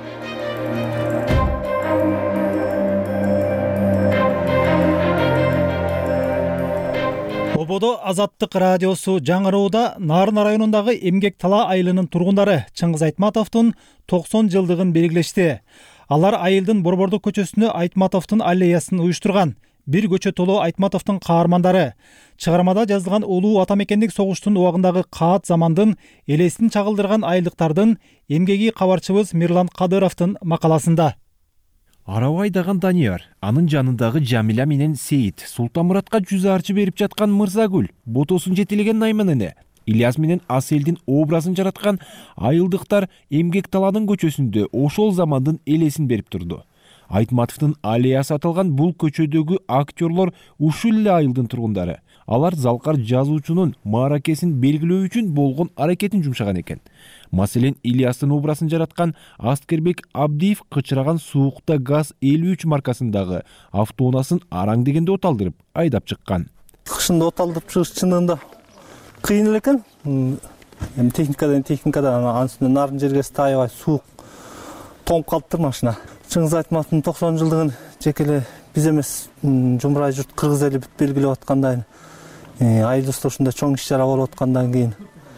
[SPEAKER 1] Ободо Азаттык радиосу жаңырууда Нарын районундагы Эмгек Тала айылынын тургундары Чыңгыз Айтматовдун токсон жылдыгын белгилешти. Алар айылдын Борбордук көчөсүнө Айтматовдун аллеясын уюштурган. Бир көчө толо Айтматовдун каармандары. Чыгармада жазылган улуу атамекендик согуштун убагындагы каат замандын элесин чагылдырган айылдыктардын эмгеги кабарчыбыз Мирлан Кадыровдун макаласында.
[SPEAKER 18] Арабы айдаган Данияр, анын жанындагы Жамиля менен Сейит, Султанмуратка жүз арчы берип жаткан Мырзагүл, ботосун жетелеген Найман эне, Ильяс менен Аселдин образын жараткан айылдыктар Эмгек Таланын көчөсүндө ошол замандын элесин берип турду. Айтматовдун аллеясы аталган бул көчөдөгү актерлор ушул эле айылдын тургундары. Алар залкар жазуучунун мааракесин белгилөө үчүн болгон аракетин жумшаган экен. Маселен, Ильястын образын жараткан Аскербек Абдиев кычыраган суукта газ элүү үч маркасындагы автоунаасын араң дегенде оталдырып айдап чыккан.
[SPEAKER 19] Кышында оталдырып чыгыш чынында кыйын эле экен. Эми техникадан техникадан анын үстүнө нарын жергеси таябай суук тоңуп калыптыр машина. Чыңгыз Айтматовдун токсон жылдыгын жеке эле биз эмес жумурай журт кыргыз эли бүт белгилеп аткандай айылыбызда ушундай чоң иш чара болуп аткандан кийин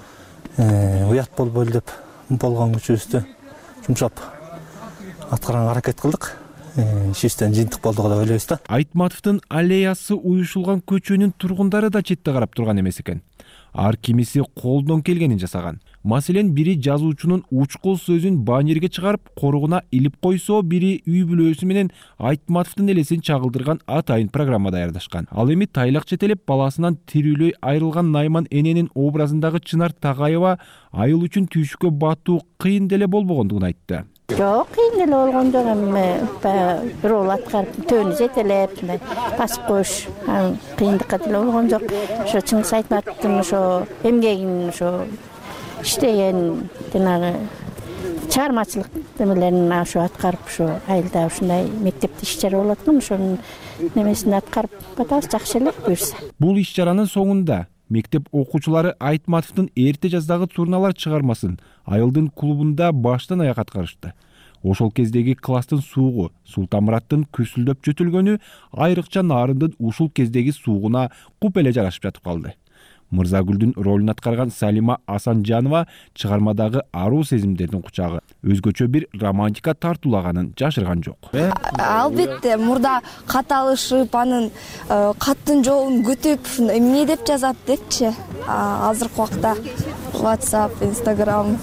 [SPEAKER 19] уят болбойлу деп болгон күчүбүздү жумшап аткарганга аракет кылдык. Ишибизден жыйынтык болду деп ойлойбуз да.
[SPEAKER 18] Айтматовдун аллеясы уюшулган көчөнүн тургундары да четте карап турган эмес экен. Ар кимиси колдон келгенин жасаган. Маселен, бири жазуучунун учкул сөзүн баннерге чыгарып, коругуна илип койсо, бири үй бүлөсү менен Айтматовдун элесин чагылдырган атайын программа даярдашкан. Ал эми тайлак четелеп баласынан тирүүлөй айрылган Найман эненин образындагы Чынар Тагайова айыл үчүн түйшүккө батуу кыйын деле болбогондугун айтты.
[SPEAKER 20] Жок, кыйын эле болгон жок, эми бир рол аткарып, төөнү жетелеп, басып коюш кыйындыкка деле болгон жок. Ошо Чыңгыз Айтматовдун ошо эмгегин ошо иштеген жанагы чыгармачылык немелерин ошо аткарып, ошо айылда ушундай мектепте иш чара болот экен, ошонун немесин аткарып атабыз, жакшы эле буюрса.
[SPEAKER 18] Бул иш чаранын соңунда мектеп окуучулары Айтматовдун эрте жаздагы турналар чыгармасын айылдын клубунда баштан аяк аткарышты. Ошол кездеги класстын суугу, Султанмураттын күрсүлдөп жөтүлгөнү айрыкча Нарындын ушул кездеги суугуна куп эле жарашып жатып калды. Мырзагүлдүн ролун аткарган Салима Асанжанова чыгармадагы аруу сезимдердин кучагы өзгөчө бир романтика тартуулаганын жашырган жок.
[SPEAKER 21] Албетте, мурда кат алышып, анын каттын жолун күтүп, эмне деп жазат депчи. Азыркы убакта WhatsApp, Instagram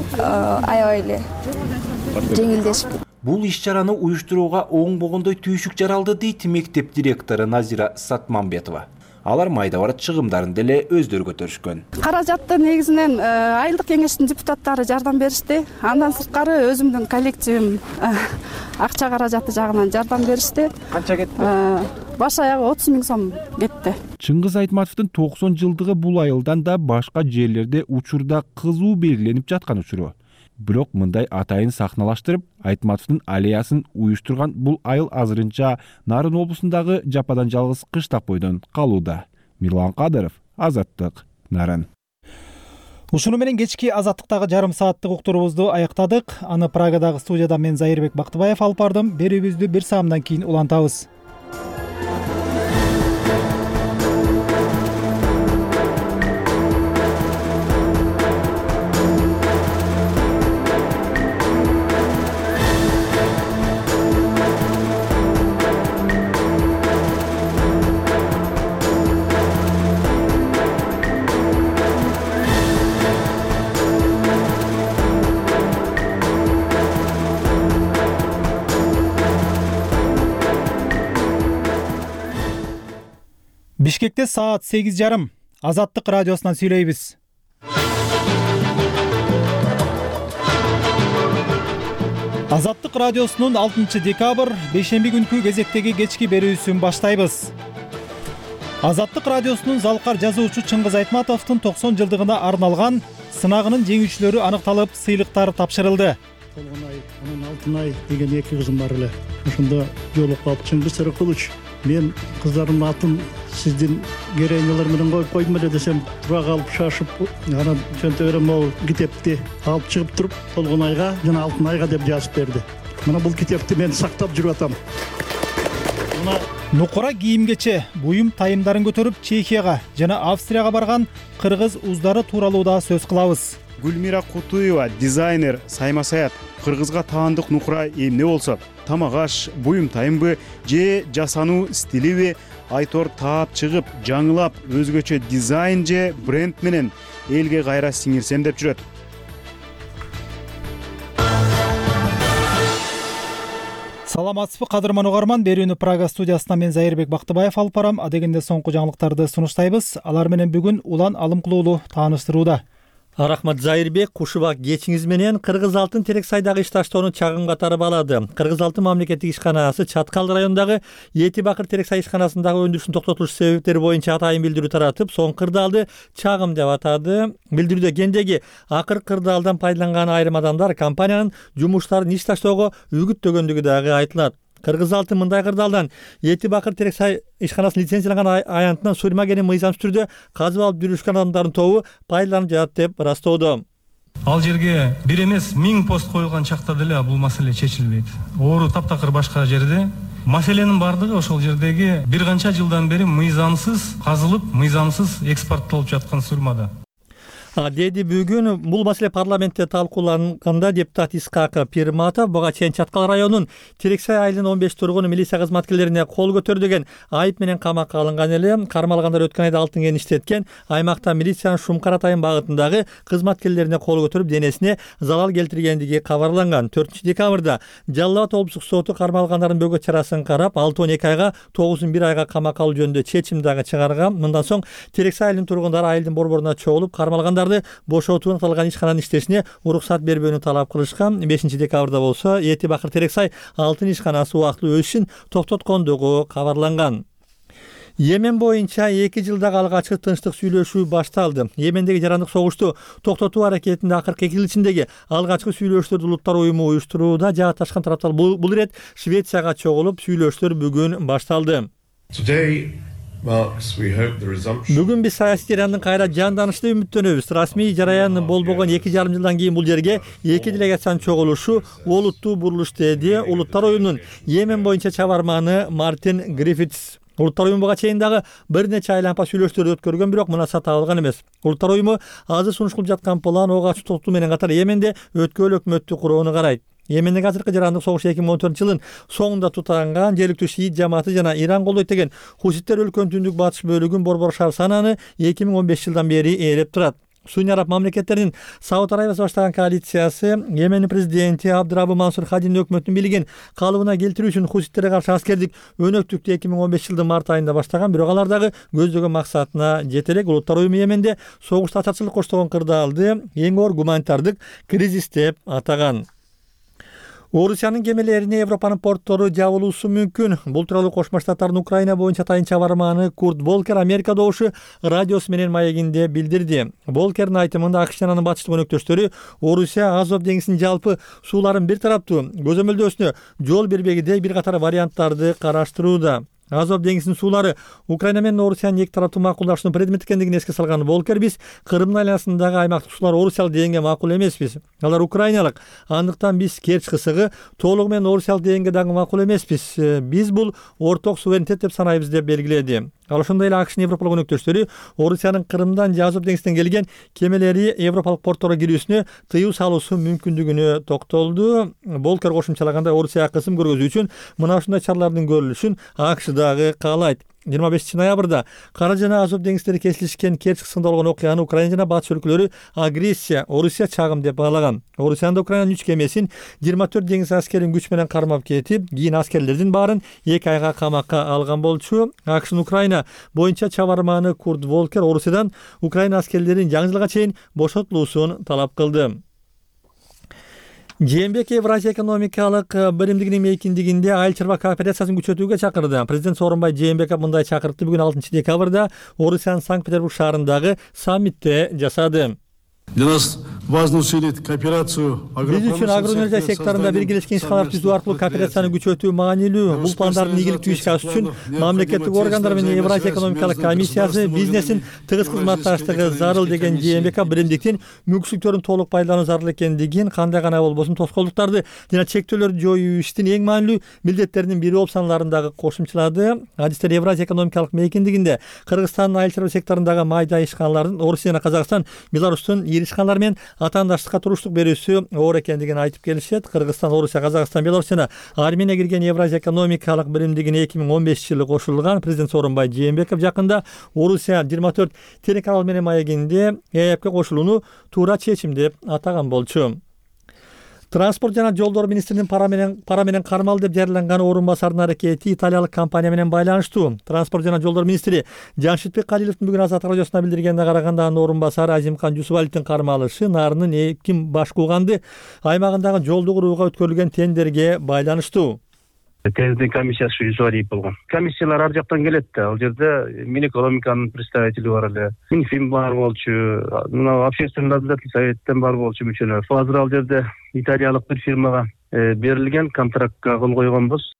[SPEAKER 21] аябай эле жеңилдешип.
[SPEAKER 22] Бул иш чараны уюштурууга оңбогондой түйшүк жаралды дейт мектеп директору Назира Сатманбетова. Алар майда бар чыгымдарын деле өздөрү көтөрүшкөн.
[SPEAKER 23] Каражатты негизинен айылдык кеңештин депутаттары жардам беришти. Андан сырткары өзүмдүн коллективим акча каражаты жагынан жардам беришти.
[SPEAKER 22] Канча кетти?
[SPEAKER 23] Баш аягы отуз миң сом кетти.
[SPEAKER 18] Чыңгыз Айтматовдун токсон жылдыгы бул айылдан да башка жерлерде учурда кызуу белгиленип жаткан учуру. Бирок мындай атайын сахналаштырып, Айтматовдун аллеясын уюштурган бул айыл азырынча Нарын облусундагы жападан жалгыз кыштак бойдон калууда. Мирлан Кадыров, Азаттык, Нарын.
[SPEAKER 1] Ушуну менен кечки Азаттыктагы жарым сааттык уктурубузду аяктадык. Аны Прагадагы студияда мен Зайырбек Бактыбаев алып бардым. Берүүбүздү бир саамдан кийин улантабыз. Бишкекте саат сегиз жарым. Азаттык радиосунан сүйлөйбүз. Азаттык радиосунун алтынчы декабрь бейшемби күнкү кезектеги кечки берүүсүн баштайбыз. Азаттык радиосунун залкар жазуучу Чыңгыз Айтматовдун токсон жылдыгына арналган сынагынын жеңүүчүлөрү аныкталып, сыйлыктар тапшырылды.
[SPEAKER 4] Толгонай, анан Алтынай деген эки кызым бар эле. Ошондо жолугуп калып, Чыңгыз Сарыкулович, мен кыздарымдын атын сиздин героинялар менен коюп койдум эле десем, тура калып шашып, анан чөнтө берем могу китепти алып чыгып туруп, Толгонайга жана Алтынайга деп жазып берди. Мына бул китепти мен сактап жүрүп атам.
[SPEAKER 1] Нукура кийимгече, буюм тайымдарын көтөрүп Чехияга жана Австрияга барган кыргыз уздары тууралуу да сөз кылабыз.
[SPEAKER 8] Гүлмира Кутуева, дизайнер, сайма саят, кыргызга таандык нукура эмне болсо, тамак аш, буюм тайымбы же жасануу стилиби Айтор таап чыгып, жаңылап, өзгөчө дизайн же бренд менен элге кайра сиңирсем деп жүрөт.
[SPEAKER 1] Саламатсызбы, кадырман угарман, берүүнү Прага студиясынан мен Зайырбек Бактыбаев алып барам. Адегенде соңку жаңылыктарды сунуштайбыз. Алар менен бүгүн Улан Алымкулуулу тааныштырууда.
[SPEAKER 9] Рахмат Зайырбек, кушубак кечиңиз менен Кыргыз алтын Терексайдагы ишташтоону чагым катары алады. Кыргыз алтын мамлекеттик ишканасы Чаткал районундагы Эти Бакыр Терексай ишканасындагы өндүрүшүн токтотулуш себептери боюнча атайын билдирүү таратып, соң кырдаалды чагым деп атады. Билдирүүдө кендеги акыр кырдаалдан пайдаланган айрым адамдар компаниянын жумуштарын ишташтоого үгүттөгөндүгү дагы айтылат. Кыргыз алтын мындай кырдаалдан Эти Бакыр Терексай ишканасын лицензияланган аянтынан сурма кенен мыйзамсыз түрдө казып алып жүрүшкөн адамдардын тобу пайдаланып жатат деп ырастоодо.
[SPEAKER 24] Ал жерге бир эмес миң пост коюлган чакта деле бул маселе чечилбейт. Оору таптакыр башка жерде. Маселенин бардыгы ошол жердеги бир канча жылдан бери мыйзамсыз казылып, мыйзамсыз экспорттолуп жаткан сурмада.
[SPEAKER 9] Деди бүгүн бул маселе парламентте талкууланганда депутат Искак Пирматов буга чейин Чаткал районунун Терексай айылынын он беш тургуну милиция кызматкерлерине кол көтөрдү деген айып менен камакка алынган эле. Кармалгандар өткөн айда алтын кен иштеткен, аймакта милициянын Шумкаратайын багытындагы кызматкерлерине кол көтөрүп денесине залал келтиргендиги кабарланган. төртүнчү декабрда Жалал Абад облустук соту кармалгандардын бөгөт чарасын карап, алты он эки айга тогузун бир айга камакка алуу жөнүндө чечим дагы чыгарган. Мындан соң Терексай айылынын тургундары айылдын борборуна чогулуп, кармалгандар бошотууну аталган ишкананын иштешине уруксат бербөөнү талап кылышкан. бешинчи декабрда болсо Эти Бакыр Терексай алтын ишканасы убактылуу өз ишин токтоткондугу кабарланган. Йемен боюнча эки жылдагы алгачкы тынчтык сүйлөшүү башталды. Йемендеги жарандык согушту токтотуу аракетинде акыркы эки жыл ичиндеги алгачкы сүйлөшүүлөрдү Улуттар уюму уюштурууда жааташкан тараптар бул ирет Швецияга чогулуп сүйлөшүүлөр бүгүн башталды. Бүгүн биз саясий жарандын кайра жанданышына үмүттөнөбүз. Расмий жараян болбогон эки жарым жылдан кийин бул жерге эки делегациянын чогулушу олуттуу бурулуш деди Улуттар уюмунун Йемен боюнча чабарманы Мартин Гриффитс. Улуттар уюму буга чейин дагы бир нече айланпа сүйлөшүүлөрдү өткөргөн, бирок мунаса табылган эмес. Улуттар уюму азыр сунуш кылып жаткан план ого ачуу токтоо менен катар Йеменде өткөл өкмөттү курууну карайт. Йемендеги азыркы жарандык согуш эки миң он төртүнчү жылдын соңунда тутанган жергиликтүү шиит жамааты жана Иран колдойт деген хуситтер өлкөнүн түндүк батыш бөлүгүн борбор шаар сананы эки миң он беш жылдан бери ээлеп турат. Sunni Arab мамлекеттеринин Сауд Арабиясы баштаган коалициясы Йемендин президенти Абдураббу Мансур Хадинин өкмөтүн бийлигин калыбына келтирүү үчүн хуситтерге каршы аскердик өнөктүктү эки миң он беш жылдын март айында баштаган, бирок алар дагы көздөгөн максатына жете элек. Улуттар уюму Йеменде согушта ачарчылык коштогон кырдаалды эң оор гуманитардык кризис деп атаган. Орусиянын кемелерине Европанын порттору жабылуусу мүмкүн. Бул тууралуу Кошмо Штаттардын Украина боюнча атайын чабарманы Курт Волкер Америка добушу радиосу менен маегинде билдирди. Волкердин айтымында АКШ жана анын батыштык өнөктөштөрү Орусия Азов деңизинин жалпы сууларын бир тараптуу көзөмөлдөөсүнө жол бербегидей бир катар варианттарды караштырууда. Азов деңизинин суулары Украина менен Орусиянын эки тараптуу макулдашуунун предмет экендигин эске салган Волкер, биз Крымдын айланасындагы аймактык суулар орусиялык дегенге макул эмеспиз. Алар украиналык. Андыктан биз Керчь кысыгы толугу менен орусиялык дегенге дагы макул эмеспиз. Биз бул орток суверенитет деп санайбыз деп белгиледи. Ал ошондой эле АКШнын Европалык өнөктөштөрү Орусиянын Крымдан же Азов деңизинен келген кемелери Европалык портторго кирүүсүнө тыюу салуусу мүмкүндүгүнө токтолду. Волкер кошумчалагандай, Орусияга кысым көргөзүү үчүн мына ушундай чаралардын көрүлүшүн АКШ дагы каалайт. жыйырма бешинчи ноябрда Кара жана Азов деңиздери кесилишкен Керчь кысымында болгон окуяны Украина жана Батыш өлкөлөрү агрессия, Орусия чагым деп баалаган. Орусияда Украинанын үч кемесин жыйырма төрт деңиз аскерин күч менен кармап кетип, кийин аскерлердин баарын эки айга камакка алган болчу. АКШнын Украина боюнча чабарманы Курт Волкер Орусиядан Украина аскерлерин жаңы жылга чейин бошотулуусун талап кылды. Жээнбеков Евразия экономикалык биримдигинин мейкиндигинде айыл чарба кооперациясын күчөтүүгө чакырды. Президент Сооронбай Жээнбеков мындай чакырыкты бүгүн алтынчы декабрда Орусиянын Санкт-Петербург шаарындагы саммитте жасады.
[SPEAKER 5] Для нас важно усилить кооперацию
[SPEAKER 9] Биз үчүн агроөнөргөй секторунда биргелешкен ишканалар түзүү аркылуу кооперацияны күчөтүү маанилүү. Бул пландардын ийгиликтүү ишке ашуу үчүн мамлекеттик органдар менен Евразия экономикалык комиссиясы бизнестин тыгыз кызматташтыгы зарыл деген Жээнбеков биримдиктин мүмкүнчүлүктөрүн толук пайдалануу зарыл экендигин, кандай гана болбосун тоскоолдуктарды жана чектөөлөрдү жоюу иштин эң маанилүү милдеттеринин бири болуп саналарын дагы кошумчалады. Адистер Евразия экономикалык мейкиндигинде Кыргызстандын айыл чарба секторундагы майда ишканалардын Орусия жана Казакстан, Беларустун ишканалар менен атаандаштыкка туруштук берүүсү оор экендигин айтып келишет. Кыргызстан, Орусия, Казакстан, Беларусь жана Армения кирген Евразия экономикалык биримдигине эки миң он бешинчи жылы кошулган. Президент Сооронбай Жээнбеков жакында Орусия жыйырма төрт телеканал менен маегинде ЭЭПке кошулууну туура чечим деп атаган болчу. Транспорт жана жолдор министринин пара менен пара менен кармалды деп жарыяланган орун басардын аракети италиялык компания менен байланыштуу. Транспорт жана жолдор министри Жамшитбек Калиловдун бүгүн Азаттык радиосуна билдиргенине караганда, анын орун басары Азимкан Жусупалиевдин кармалышы нарынын Эким Баш Кууганды аймагындагы жолду курууга өткөрүлгөн тендерге байланыштуу.
[SPEAKER 2] Тендердин комиссиясы Жусупалиев болгон. Комиссиялар ар жактан келет да. Ал жерде Минэкономиканын представители бар эле, Минфин бар болчу, мына общественный наблюдательный советтен бар болчу мүчөлөр. Азыр ал жерде италиялык бир фирмага берилген контрактка кол койгонбуз.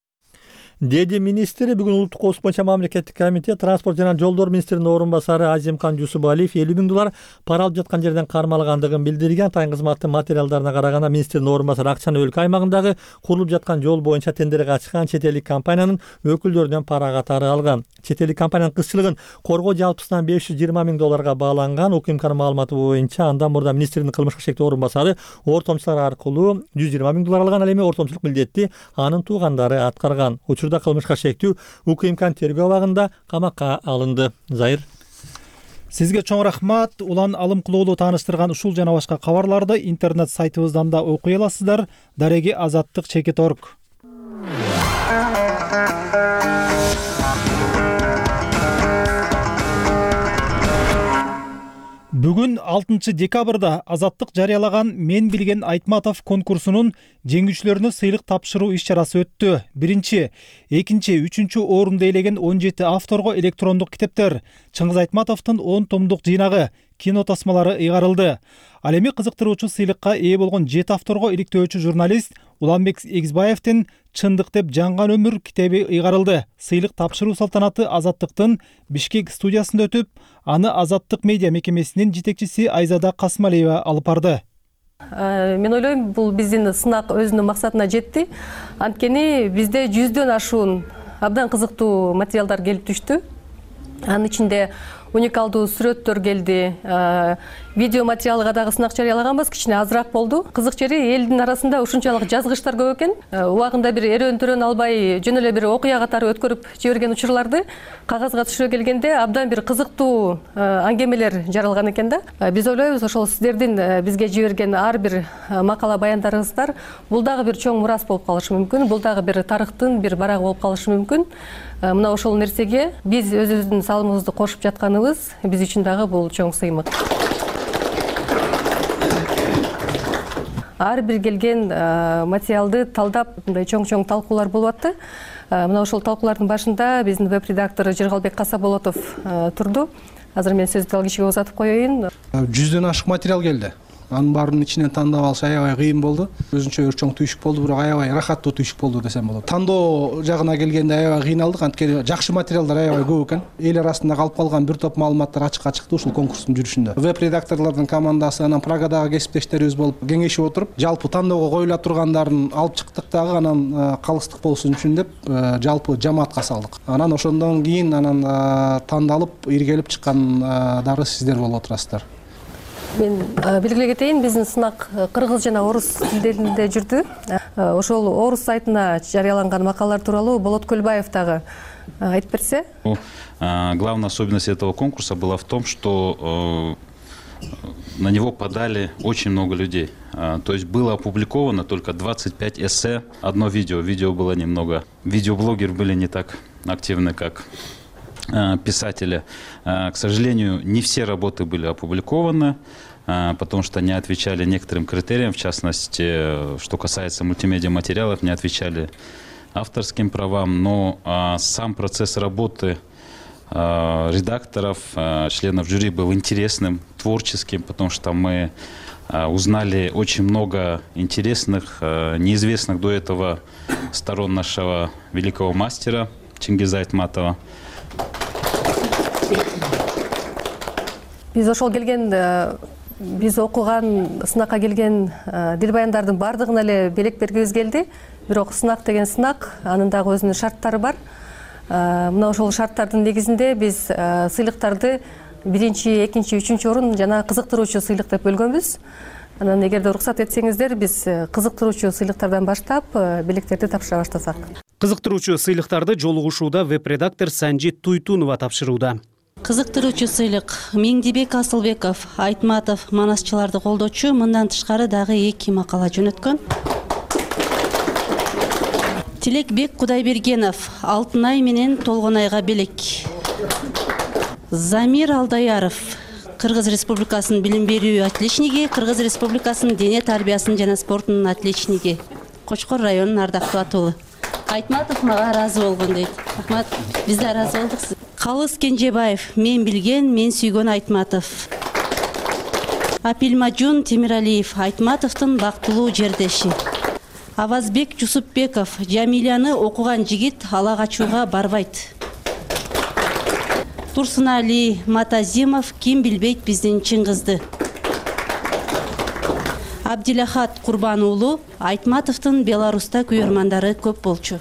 [SPEAKER 9] Деди министри. Бүгүн улуттук коопсуздук боюнча мамлекеттик комитет транспорт жана жолдор министринин орун басары Азимкан Жусупалиев элүү миң доллар пара алып жаткан жерден кармалгандыгын билдирген. Тайын кызматтын материалдарына караганда, министрдин орун басары акчаны өлкө аймагындагы курулуп жаткан жол боюнча тендерге ачкан чет элдик компаниянын өкүлдөрүнөн пара катары алган. Чет элдик компаниянын кызчылыгын коргоо жалпысынан беш жүз жыйырма миң долларга бааланган. УКМКнын маалыматы боюнча андан мурда министрдин кылмышка шектөө орун басары ортомчулар аркылуу жүз жыйырма миң доллар алган. Ал эми ортомчулук милдетти анын туугандары аткарган. Учурда кылмышка шектүү УКМКнын тергөө абагында камакка алынды. Зайыр.
[SPEAKER 1] Сизге чоң рахмат. Улан алым кылуулуу тааныштырган ушул жана башка кабарларды интернет сайтыбыздан да окуй аласыздар. Дареги азаттык чекит орг. Бүгүн алтынчы декабрда Азаттык жарыялаган Мен билген Айтматов конкурсунун жеңүүчүлөрүнө сыйлык тапшыруу иш-чарасы өттү. Биринчи, экинчи, үчүнчү орунду ээлеген он жети авторго электрондук китептер, Чыңгыз Айтматовдун он томдук жыйнагы, кино тасмалары ыйгарылды. Ал эми кызыктыруучу сыйлыкка ээ болгон жети авторго иликтөөчү журналист Уланбек Эгизбаевдин Чындык деп жанган өмүр китеби ыйгарылды. Сыйлык тапшыруу салтанаты Азаттыктын Бишкек студиясында өтүп, аны Азаттык медиа мекемесинин жетекчиси Айзада Касымалиева алып барды.
[SPEAKER 6] Мен ойлойм, бул биздин сынак өзүнүн максатына жетти. Анткени бизде жүздөн ашуун абдан кызыктуу материалдар келип түштү. Анын ичинде уникалдуу сүрөттөр келди. Видео материалга дагы сынак жарыялаганбыз, кичине азыраак болду. Кызык жери элдин арасында ушунчалык жазгычтар көп экен. Убагында бир эрөөн-төрөөн албай жөн эле бир окуя катары өткөрүп жиберген учурларды кагазга түшүрө келгенде абдан бир кызыктуу аңгемелер жаралган экен да. Биз ойлойбуз, ошол сиздердин бизге жиберген ар бир макала баяндарыңыздар бул дагы бир чоң мурас болуп калышы мүмкүн. Бул дагы бир тарыхтын бир барагы болуп калышы мүмкүн. Мына ошол нерсеге биз өзүбүздүн салымыбызды кошуп жатканыбыз биз үчүн дагы бул чоң сыймык. Ар бир келген материалды талдап, мындай чоң-чоң талкуулар болуп атты. Мына ошол талкуулардын башында биздин веб-редактор Жыргалбек Касаболотов турду. Азыр мен сөздү ал кишиге узатып коеюн.
[SPEAKER 7] Жүздөн ашык материал келди. анын баарынын ичинен тандап алыш аябай кыйын болду. Өзүнчө бир чоң түйшүк болду, бирок аябай ырахаттуу түйшүк болду десем болот. Тандоо жагына келгенде аябай кыйналдык, анткени жакшы материалдар аябай көп экен. Эл арасында калып калган бир топ маалыматтар ачыкка чыкты ушул конкурстун жүрүшүндө. Веб-редакторлордун командасы анан Прагадагы кесиптештерибиз болуп кеңешип отуруп, жалпы тандоого коюла тургандарын алып чыктык дагы, анан калыстык болсун үчүн деп жалпы жамаатка салдык. Анан ошондон кийин анан тандалып, иргелип чыккандары сиздер болуп отурасыздар.
[SPEAKER 6] Мен белгилей кетейин, биздин сынак кыргыз жана орус тилдеринде жүрдү. Ошол орус сайтына жарыяланган макалалар тууралуу Болот Көлбаев дагы айтып берсе.
[SPEAKER 11] Главная особенность этого конкурса была в том, что на него подали очень много людей. То есть было опубликовано только двадцать пять эссе, одно видео. Видео было немного. Видеоблогеры были не так активны, как писатели. К сожалению, не все работы были опубликованы, потому что не отвечали некоторым критериям, в частности, что касается мультимедиа материалов, не отвечали авторским правам, но сам процесс работы редакторов, членов жюри был интересным, творческим, потому что мы узнали очень много интересных, неизвестных до этого сторон нашего великого мастера Чингиза Айтматова.
[SPEAKER 6] Биз ошол келген, биз окуган, сынакка келген дил баяндардын бардыгына эле белек бергибиз келди. Бирок сынак деген сынак, анын дагы өзүнүн шарттары бар. Мына ошол шарттардын негизинде биз сыйлыктарды биринчи, экинчи, үчүнчү орун жана кызыктыруучу сыйлык деп бөлгөнбүз. Анан эгерде уруксат этсеңиздер, биз кызыктыруучу сыйлыктардан баштап белектерди тапшыра баштасак.
[SPEAKER 12] Кызыктыруучу сыйлыктарды жолугушууда веб-редактор Санжит Туйтунова тапшырууда.
[SPEAKER 13] Кызыктыруучу сыйлык Меңдибек Асылбеков, Айтматов манасчыларды колдоочу, мындан тышкары дагы эки макала жөнөткөн. Тилекбек Кудайбергенов, Алтын ай менен Толгон айга белек. Замир Алдаяров, Кыргыз Республикасынын билим берүү отличниги, Кыргыз Республикасынын дене тарбиясын жана спортунун отличниги. Кочкор районунун ардактуу атуулу. Айтматов мага ыраазы болгон дейт. Рахмат, биз да ыраазы болдук. Калыс Кенжебаев, мен билген, мен сүйгөн Айтматов. Апилмажун Темиралиев, Айтматовдун бактылуу жердеши. Авазбек Жусупбеков, Жамиляны окуган жигит ала качууга барбайт. Турсунали Матазимов, ким билбейт биздин Чыңгызды. Абдилахат Курбан уулу, Айтматовдун Беларуста күйөрмандары көп болчу.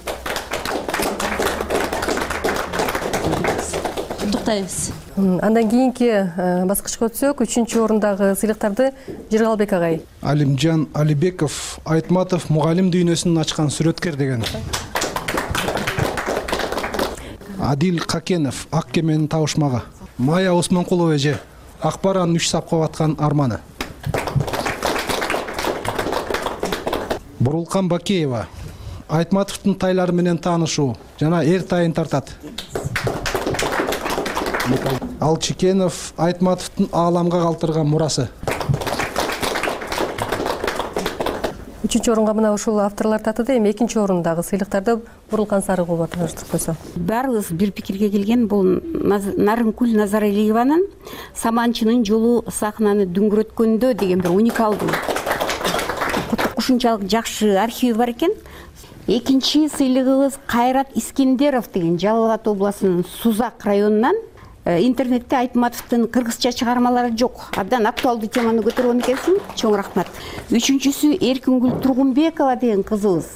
[SPEAKER 13] Туктайбыз.
[SPEAKER 6] Андан кийинки баскычка өтсөк, үчүнчү орундагы сыйлыктарды Жыргалбек агай.
[SPEAKER 7] Алимжан Алибеков, Айтматов мугалим дүйнөсүн ачкан сүрөткер деген. Адил Какенов, Ак кеменин табышмагы. Майя Осмонкулова эже, Акбаранын үч сапка баткан арманы. Бурулкан Бакеева, Айтматовдун тайлары менен таанышуу жана эр тайын тартат. Алчикенов, Айтматовдун ааламга калтырган мурасы.
[SPEAKER 6] Үчүнчү орунга мына ушул авторлор татыды. Эми экинчи орундагы сыйлыктарды Бурулкан Сарыгулова тапшырдык койсо.
[SPEAKER 25] Баарыбыз бир пикирге келген, бул Нарынкүл Назаралиеванын Саманчынын жолу сахнаны дүңгүрөткөндө деген бир уникалдуу, ушунчалык жакшы архиви бар экен. Экинчи сыйлыгыбыз Кайрат Искендеров деген Жалал Абад областынын Сузак районунан. Интернетте Айтматовдун кыргызча чыгармалары жок. Абдан актуалдуу теманы көтөргөн экенсиң. Чоң рахмат. Үчүнчүсү Эркингүл Тургунбекова деген кызыбыз.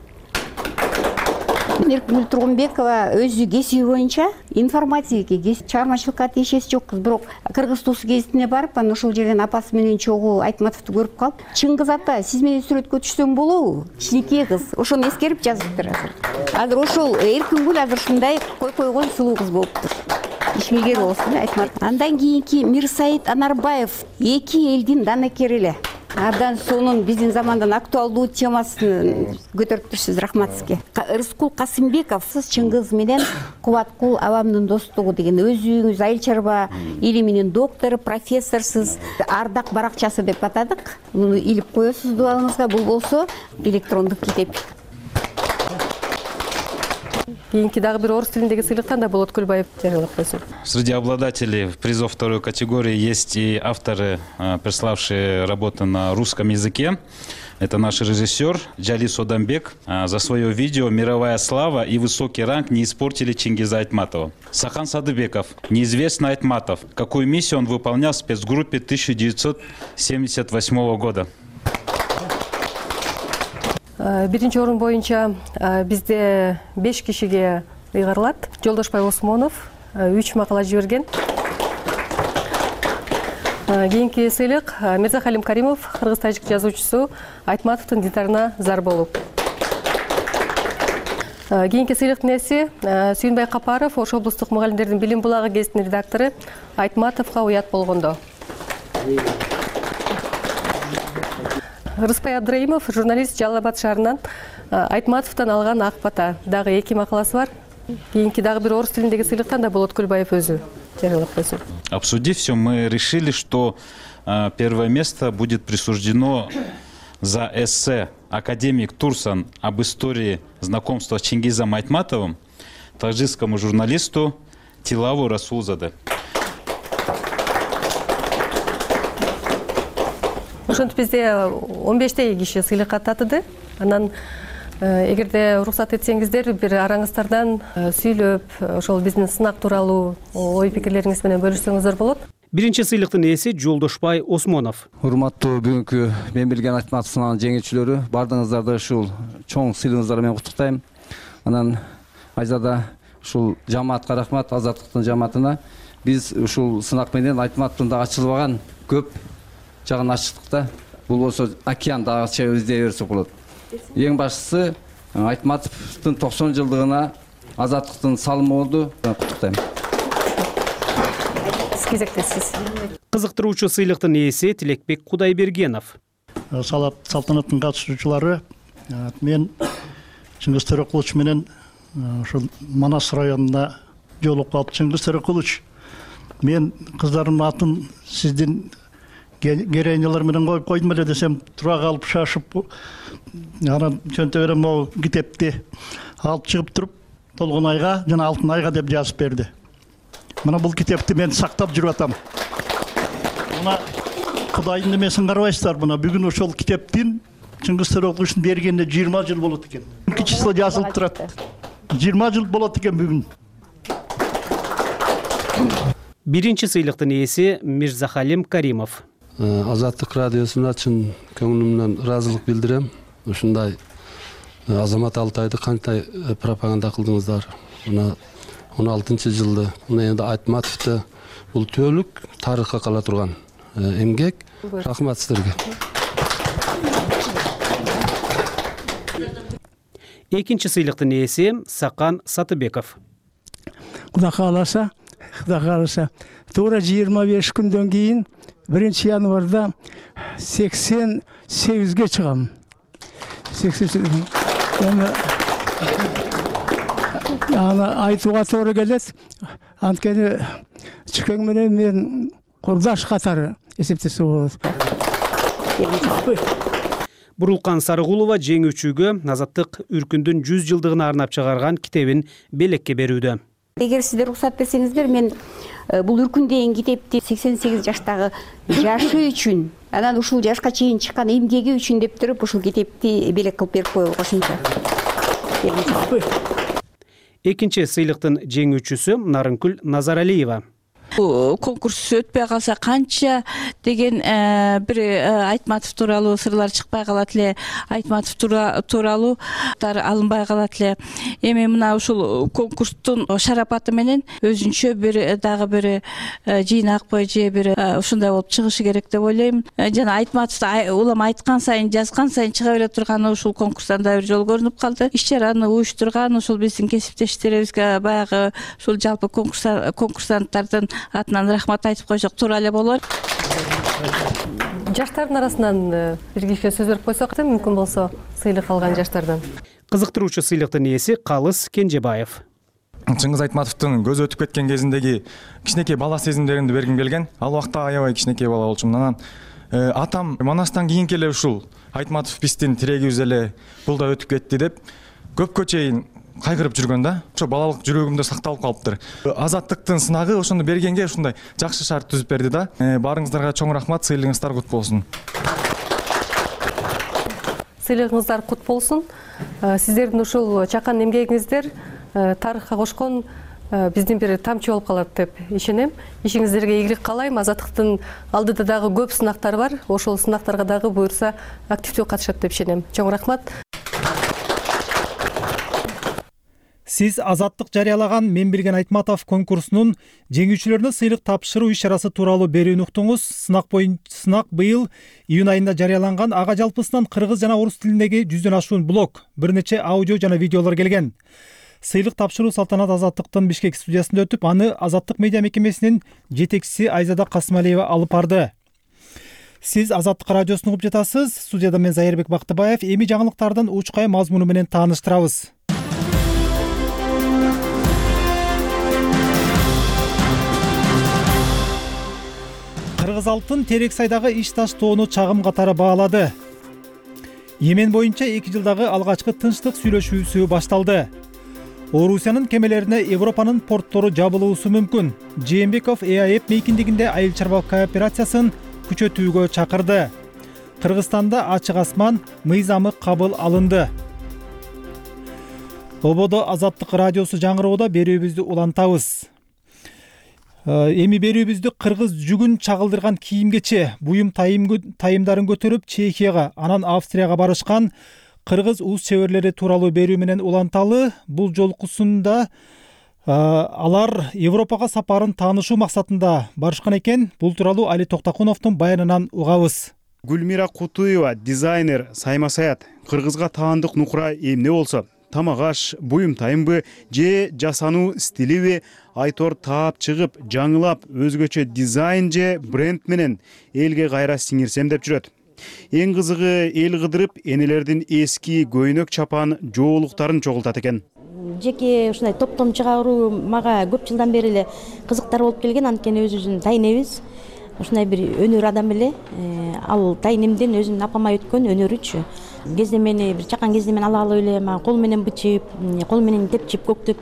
[SPEAKER 25] Эркингүл Тургунбекова өзү кесиби боюнча информатика, чыгармачылыкка тиешеси жок кыз, бирок Кыргыз Туусу гезитине барып, анан ошол жерден апасы менен чогуу Айтматовду көрүп калып, Чыңгыз ата, сиз менен сүрөткө түшсөм болобу? Кичинекей кыз. Ошону эскерип жазыптыр азыр. Азыр ошол Эркингүл азыр ушундай кой койгон сулуу кыз болуптур. Ишмегер болсун, Айтмат. Андан кийинки Мирсайыт Анарбаев, эки элдин данакери эле. Абдан сонун биздин замандан актуалдуу темасын көтөрүп турсуз, рахмат сизге. Рыскул Касымбеков, сиз Чыңгыз менен Кубаткул абамдын достугу деген өзүңүз айыл чарба илиминин доктору, профессорсуз. Ардак баракчасы деп атадык. Муну илип коесуз дубалыңызга, бул болсо электрондук китеп.
[SPEAKER 6] Кийинки дагы бир орус тилиндеги сыйлыктан да Болот Көлбаев жарыялап койсун.
[SPEAKER 11] Среди обладателей призов второй категории есть и авторы, приславшие работы на русском языке. Это наш режиссер Джалис Одамбек. За свое видео «Мировая слава» и высокий ранг не испортили Чингиза Айтматова. Сахан Садыбеков. Неизвестный Айтматов. Какую миссию он выполнял в спецгруппе тысяча девятьсот семьдесят восьмого года?
[SPEAKER 6] Биринчи орун боюнча бизде беш кишиге ыйгарылат. Жолдошбай Осмонов үч макала жиберген. Кийинки сыйлык Мирзахалим Каримов, кыргыз-тажик жазуучусу, Айтматовдун дидарына зар болуп. Кийинки сыйлыктын ээси Сүйүнбай Капаров, Ош облустук мугалимдердин билим булагы гезитинин редактору, Айтматовго уят болгондо. Рыспай Абдраимов, журналист, Жалал Абад шаарынан Айтматовдон алган ак бата. Дагы эки макаласы бар. Кийинки дагы бир орус тилиндеги сыйлыктан да Болот Көлбаев өзү жарыялап койсун.
[SPEAKER 11] Обсудив все, мы решили, что э, первое место будет присуждено за эссе «Академик Турсан об истории знакомства с Чингизом Айтматовым» таджикскому журналисту Тилаву Расулзаде.
[SPEAKER 6] Ошентип бизде он бештей киши сыйлыкка татыды. Анан эгерде уруксат этсеңиздер, бир араңыздардан сүйлөп, ошол биздин сынак тууралуу ой пикирлериңиз менен бөлүшсөңүздөр болот.
[SPEAKER 12] Биринчи сыйлыктын ээси Жолдошбай Осмонов.
[SPEAKER 3] Урматтуу бүгүнкү мен билген Айтматов сынагынын жеңүүчүлөрү, бардыгыңыздарды ушул чоң сыйлыгыңыздар менен куттуктайм. Анан айзада ушул жамаатка рахмат, Азаттыктын жамаатына. Биз ушул сынак менен Айтматовдун да ачылбаган көп жагын ачтык да. Бул болсо океан дагыча издей берсек болот. Ең башкысы Айтматовдун токсон жылдыгына Азаттыктын салымы болду. Куттуктайм.
[SPEAKER 12] Кызыктыруучу сыйлыктын ээси Тилекбек Кудайбергенов.
[SPEAKER 4] Салат салтанаттын катышуучулары, мен Чыңгыз Төрөкулович менен ошол Манас районунда жолугуп калып, Чыңгыз Төрөкулович, мен кыздарымдын атын сиздин героинялар менен коюп койдум эле десем, тура калып шашып, анан чөнтө берем могу китепти алып чыгып туруп, Толгон айга жана Алтын айга деп жазып берди. Мына бул китепти мен сактап жүрүп атам. Мына Кудайдын немесин карабайсыздар, мына бүгүн ошол китептин Чыңгыз Төрөкуловичтин бергенине жыйырма жыл болот экен. Бүгүнкү число жазылып турат. жыйырма жыл болот экен бүгүн.
[SPEAKER 12] Биринчи сыйлыктын ээси Мирзахалим Каримов.
[SPEAKER 10] Азаттык радиосуна чын көңүлүмдөн ыраазылык билдирем. Ушундай Азамат Алтайды канттай пропаганда кылдыңыздар. Мына он алтынчы жылды, мына энди Айтматовду бул төлүк тарыхка кала турган эмгек. Рахмат сиздерге.
[SPEAKER 12] Экинчи сыйлыктын ээси Сакан Сатыбеков.
[SPEAKER 14] Кудай кааласа, Кудай кааласа, туура жыйырма беш күндөн кийин биринчи январда сексен сегизге чыгам. Аны айтууга туура келет. Анткени чүкең менен мен курдаш катары эсептесе болот.
[SPEAKER 12] Бурулкан Сарыгулова жеңүүчүгө Азаттык Үркүндүн жүз жылдыгына арнап чыгарган китебин белекке берүүдө.
[SPEAKER 25] Эгер сиздер уруксат берсеңиздер, мен бул Үркүн деген китепти сексен сегиз жаштагы жашы үчүн, анан ушул жашка чейин чыккан эмгеги үчүн деп туруп ушул китепти белек кылып берип коелу кошумча.
[SPEAKER 12] Экинчи сыйлыктын жеңүүчүсү Нарынкүл Назаралиева.
[SPEAKER 15] Конкурс өтпөй калса канча деген бир Айтматов тууралуу сырлар чыкпай калат эле, Айтматов тууралуу алынбай калат эле. Эми мына ушул конкурстун шарапаты менен өзүнчө бир дагы бир жыйнакпы же бир ушундай болуп чыгышы керек деп ойлойм. Жана Айтматов улам айткан сайын, жазган сайын чыга бере турганы ушул конкурстан да бир жолу көрүнүп калды. Иш-чараны уюштурган ушул биздин кесиптештерибизге баягы ушул жалпы конкурсанттардын атынан рахмат айтып койсок туура эле болот.
[SPEAKER 6] Жаштардын арасынан бир кишиге сөз берип койсок, мүмкүн болсо сыйлык алган жаштардан.
[SPEAKER 12] Кызыктыруучу сыйлыктын ээси Калыс Кенжебаев.
[SPEAKER 16] Чыңгыз Айтматовдун көзү өтүп кеткен кезиндеги кичинекей бала сезимдеримди бергим келген. Ал убакта аябай кичинекей бала болчумун. Анан атам Манастан кийинки эле ушул Айтматов биздин тирегибиз эле бул да өтүп кетти деп көпкө чейин кайгырып жүргөн да. Ошо балалык жүрөгүмдө сакталып калыптыр. Азаттыктын сынагы ошону бергенге ушундай жакшы шарт түзүп берди да. Баарыңыздарга чоң рахмат, сыйлыгыңыздар кут болсун.
[SPEAKER 6] Сыйлыгыңыздар кут болсун. Сиздердин ушул чакан эмгегиңиздер тарыхка кошкон биздин бир тамчы болуп калат деп ишенем. Ишиңиздерге ийгилик каалайм. Азаттыктын алдыда дагы көп сынактар бар. Ошол сынактарга дагы буюрса активдүү катышат деп ишенем. Чоң рахмат.
[SPEAKER 1] Сиз Азаттык жарыялаган Мен билген Айтматов конкурсунун жеңүүчүлөрүнө сыйлык тапшыруу иш-чарасы тууралуу берүүнү уктуңуз. Сынак боюнча сынак быйыл июнь айында жарыяланган. Ага жалпысынан кыргыз жана орус тилиндеги жүздөн ашуун блог, бир нече аудио жана видеолор келген. Сыйлык тапшыруу салтанат Азаттыктын Бишкек студиясында өтүп, аны Азаттык медиа мекемесинин жетекчиси Айзада Касымалиева алып барды. Сиз Азаттык радиосун угуп жатасыз. Студияда мен Зайырбек Бактыбаев. Эми жаңылыктардын учкай мазмуну менен тааныштырабыз. Кыргыз алтын терек сайдагы иш таштоону чагым катары баалады. Йемен боюнча эки жылдагы алгачкы тынчтык сүйлөшүүсү башталды. Орусиянын кемелерине Европанын порттору жабылуусу мүмкүн. Жээнбеков ЭАЭП мейкиндигинде айыл чарба кооперациясын күчөтүүгө чакырды. Кыргызстанда ачык асман мыйзамы кабыл алынды. Ободо Азаттык радиосу жаңыруудо берүүбүздү улантабыз. Эми берүүбүздү кыргыз жүгүн чагылдырган кийимгече буюм тайымдарын көтөрүп Чехияга, анан Австрияга барышкан кыргыз уз чеберлери тууралуу берүү менен уланталы. Бул жолкусунда алар Европага сапарын таанышуу максатында барышкан экен. Бул тууралуу Али Токтокуновдун баянынан угабыз.
[SPEAKER 8] Гүлмира Кутуева, дизайнер, сайма саят. Кыргызга таандык нукура эмне болсо, тамак аш, буюм тайымбы же жасануу стилиби Айтор таап чыгып, жаңылап, өзгөчө дизайн же бренд менен элге кайра сиңирсем деп жүрөт. Эң кызыгы эл кыдырып, энелердин эски көйнөк чапан жоолуктарын чогултат экен.
[SPEAKER 17] Жеке ушундай топтом чыгаруу мага көп жылдан бери эле кызыктар болуп келген. Анткени өзүбүздүн тайнебиз ушундай бир өнөр адам эле. Ал тайнемден өзүмдүн апама өткөн өнөрүчү. Кездемени бир чакан кездемени ала алып эле, кол менен бычып, кол менен тепчип, көктөп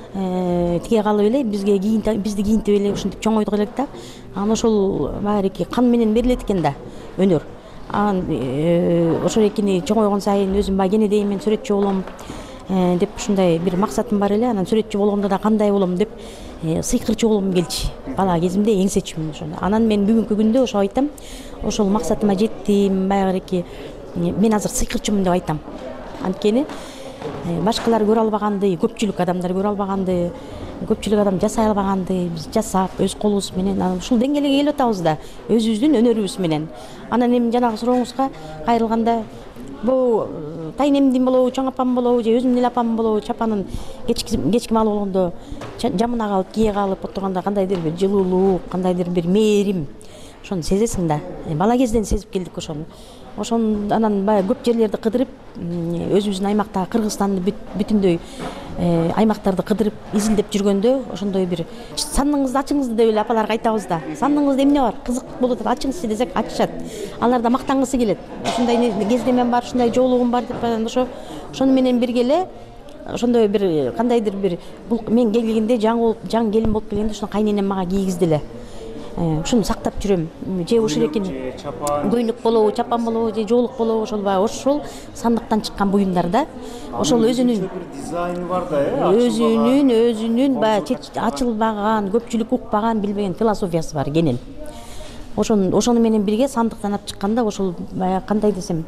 [SPEAKER 17] тиге калып эле бизге кийин бизди кийинтип эле ушинтип чоңойдук элек да. Анан ошол баарики кан менен берилет экен да өнөр. Анан ошол экини чоңойгон сайын өзүм баягы кенедейм, мен сүрөтчү болом деп ушундай бир максатым бар эле. Анан сүрөтчү болгондо да кандай болом деп сыйкырчы болгум келчи. Бала кезимде эңсечүмүн ошондо. Анан мен бүгүнкү күндө ошо айтам, ошол максатыма жеттим. Баягы мен азыр сыйкырчымын деп айтам. Анткени башкалар көрө албаганды, көпчүлүк адамдар көрө албаганды, көпчүлүк адам жасай албаганды биз жасап, өз колубуз менен ушул деңгээлге келип атабыз да, өзүбүздүн өнөрүбүз менен. Анан эми жанагы сурооңузга кайрылганда, бул тайнемдин болобу, чоң апам болобу же өзүмдүн эле апам болобу, чапанын кечки кечки маал болгондо жамына калып, кие калып отурганда кандайдыр бир жылуулук, кандайдыр бир мээрим ошону сезесиң да. Бала кезден сезип келдик ошону. Ошон анан баягы көп жерлерди кыдырып, өзүбүздүн аймактагы Кыргызстанды бүтүндөй аймактарды кыдырып изилдеп жүргөндө ошондой бир сандыгыңызды ачыңызды деп эле апаларга айтабыз да. Сандыгыңызда эмне бар? Кызык болуп атат, ачыңызчы десек ачышат. Алар да мактангысы келет. Ушундай кездемем бар, ушундай жоолугум бар деп ошо ошону менен бирге эле ошондой бир кандайдыр бир бул мен келгенде жаңы болуп, жаңы келин болуп келгенде ушуну кайненем мага кийгизди эле. Ушуну сактап жүрөм. Же ушул экен көйнөк болобу, чапан болобу, же жоолук болобу, ошол баягы ошол сандыктан чыккан буюмдар да. Ошол өзүнүн
[SPEAKER 8] дизайны бар да, э?
[SPEAKER 17] Өзүнүн, өзүнүн баягы ачылбаган, көпчүлүк укпаган, билбеген философиясы бар кенен. Ошону ошону менен бирге сандыктан алып чыкканда ошол баягы кандай десем,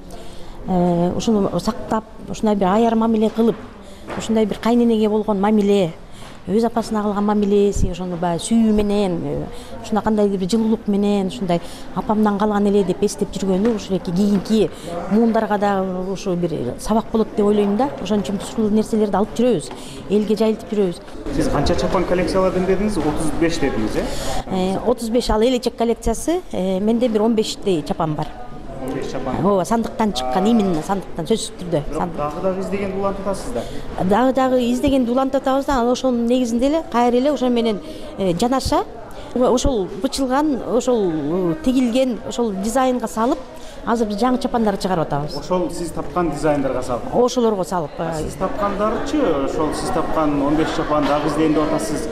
[SPEAKER 17] ушуну сактап, ушундай бир аяр мамиле кылып, ушундай бир кайненеге болгон мамиле, өз апасына кылган мамилеси, ошону баягы сүйүү менен, ушундай кандайдыр бир жылуулук менен, ушундай апамдан калган эле деп эстеп жүргөнү ушул эки кийинки муундарга да ушу бир сабак болот деп ойлойм да. Ошон үчүн ушул нерселерди алып жүрөбүз, элге жайылтып жүрөбүз.
[SPEAKER 8] Сиз канча чапан коллекцияладым дедиңиз? отуз беш дедиңиз, э?
[SPEAKER 17] отуз беш ал элечек коллекциясы, менде бир он бештей чапан бар.
[SPEAKER 8] он беш чапан.
[SPEAKER 17] Ооба, сандыктан чыккан, именно сандыктан сөзсүз түрдө.
[SPEAKER 8] Дагы дагы издегенди улантып атасыз да.
[SPEAKER 17] Дагы дагы издегенди улантып атабыз да. Ошонун негизинде эле кайра эле ошо менен жанаша ошол бычылган, ошол тигилген, ошол дизайнга салып, азыр биз жаңы чапандарды чыгарып атабыз.
[SPEAKER 8] Ошол сиз тапкан дизайндарга салып.
[SPEAKER 17] Ошолорго салып.
[SPEAKER 8] Сиз тапкандарчы, ошол сиз тапкан он беш чапан дагы издейм деп атасыз.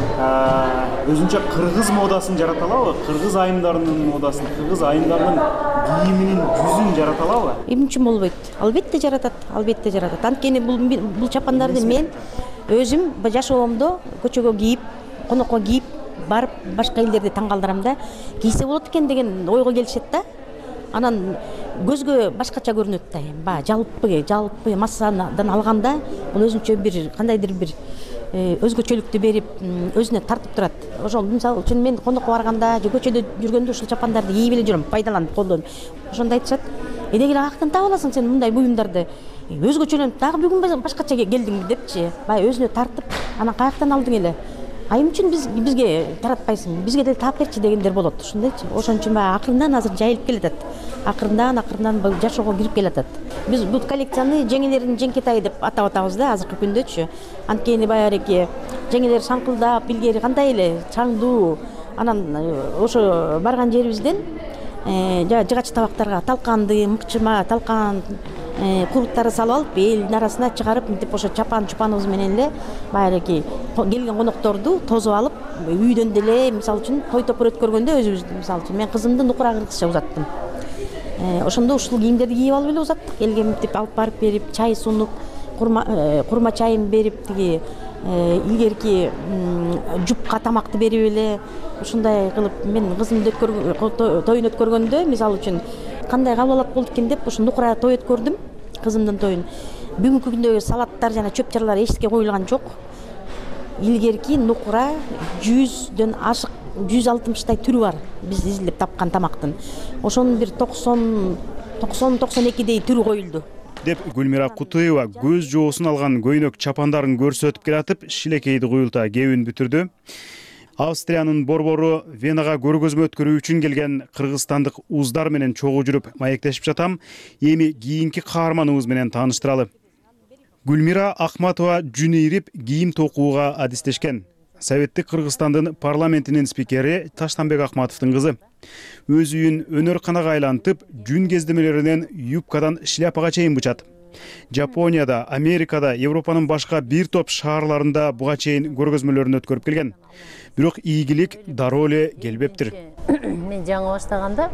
[SPEAKER 8] Өзүнчө кыргыз модасын жарата алабы? Кыргыз айымдарынын модасын, кыргыз айымдарынын кийиминин жүзүн жарата алабы?
[SPEAKER 17] Эмне үчүн болбойт? Албетте жаратат, албетте жаратат. Анткени бул бул чапандарды мен өзүм жаш обомдо көчөгө кийип, конокко кийип барып башка элдерди таң калтырам да, кийсе болот экен деген ойго келишет да. Анан көзгө башкача көрүнөт да. Баягы жалпы, жалпы массадан алганда бул өзүнчө бир кандайдыр бир өзгөчөлүктү берип, өзүнө тартып турат. Ошол мисалы үчүн мен конокко барганда же көчөдө жүргөндө ушул чапандарды кийип эле жүрөм, пайдаланып колдонуп. Ошондо айтышат, «Эдегеле каяктан таап аласың сен мындай буюмдарды? Өзгөчөлөнүп дагы бүгүн башкача келдиңби?» депчи. Баягы өзүнө тартып, анан каяктан алдың эле? Айым үчүн биз бизге таратпайсың, бизге деле таап берчи дегендер болот. Ошондойчу. Ошон үчүн баягы акырындан азыр жайылып келатат. Акырындан акырындан бул жашоого кирип келатат. Биз бул коллекцияны жеңелердин жеңкетайы деп атап атабыз да азыркы күндөчү. Анткени баягы жеңелер шаңкылдап, илгери кандай эле чаңдуу. Анан ошо барган жерибизден жыгач табактарга талканды, мыкчыма, талкан куруктары салып алып, элдин арасына чыгарып, мынтип ошо чапан-чупаныбыз менен эле баягы келген конокторду тосуп алып, үйдөн деле мисалы үчүн той топор өткөргөндө өзүбүздү мисалы үчүн мен кызымды нукура кыргызча узаттым. Ошондо ушул кийимдерди кийип алып эле узаттык. Элге мынтип алып барып берип, чай сунуп, курма курма чайын берип, тиги илгерки жупка тамакты берип эле ушундай кылып мен кызымды тоюн өткөргөндө мисалы үчүн кандай кабыл алат болду экен деп ушу нукура той өткөрдүм, кызымдын тоюн. Бүгүнкү күндөгү салаттар жана чөп чарлар эчке коюлган жок. Илгерки нукура жүздөн ашык, жүз алтымыштай түрү бар биз изилдеп тапкан тамактын. Ошонун бир токсон токсон экидей түрү коюлду
[SPEAKER 8] деп Гүлмира Кутуева көз жоосун алган көйнөк чапандарын көрсөтүп келатып, шилекейди куюлта кебин бүтүрдү. Австриянын борбору Венага көргөзмө өткөрүү үчүн келген кыргызстандык уздар менен чогуу жүрүп маектешип жатам. Эми кийинки каарманыбыз менен тааныштыралы. Гүлмира Ахматова жүн ийрип кийим токууга адистешкен. Советтик Кыргызстандын парламентинин спикери Таштанбек Ахматовдун кызы. Өз үйүн өнөр-канага айлантып, жүн кездемелеринен юбкадан шляпага чейин бычат. Жапонияда, Америкада, Европанын башка бир топ шаарларында буга чейин көргөзмөлөрүн өткөрүп келген. Бирок ийгилик дароо эле келбептир.
[SPEAKER 19] Мен жаңы баштаганда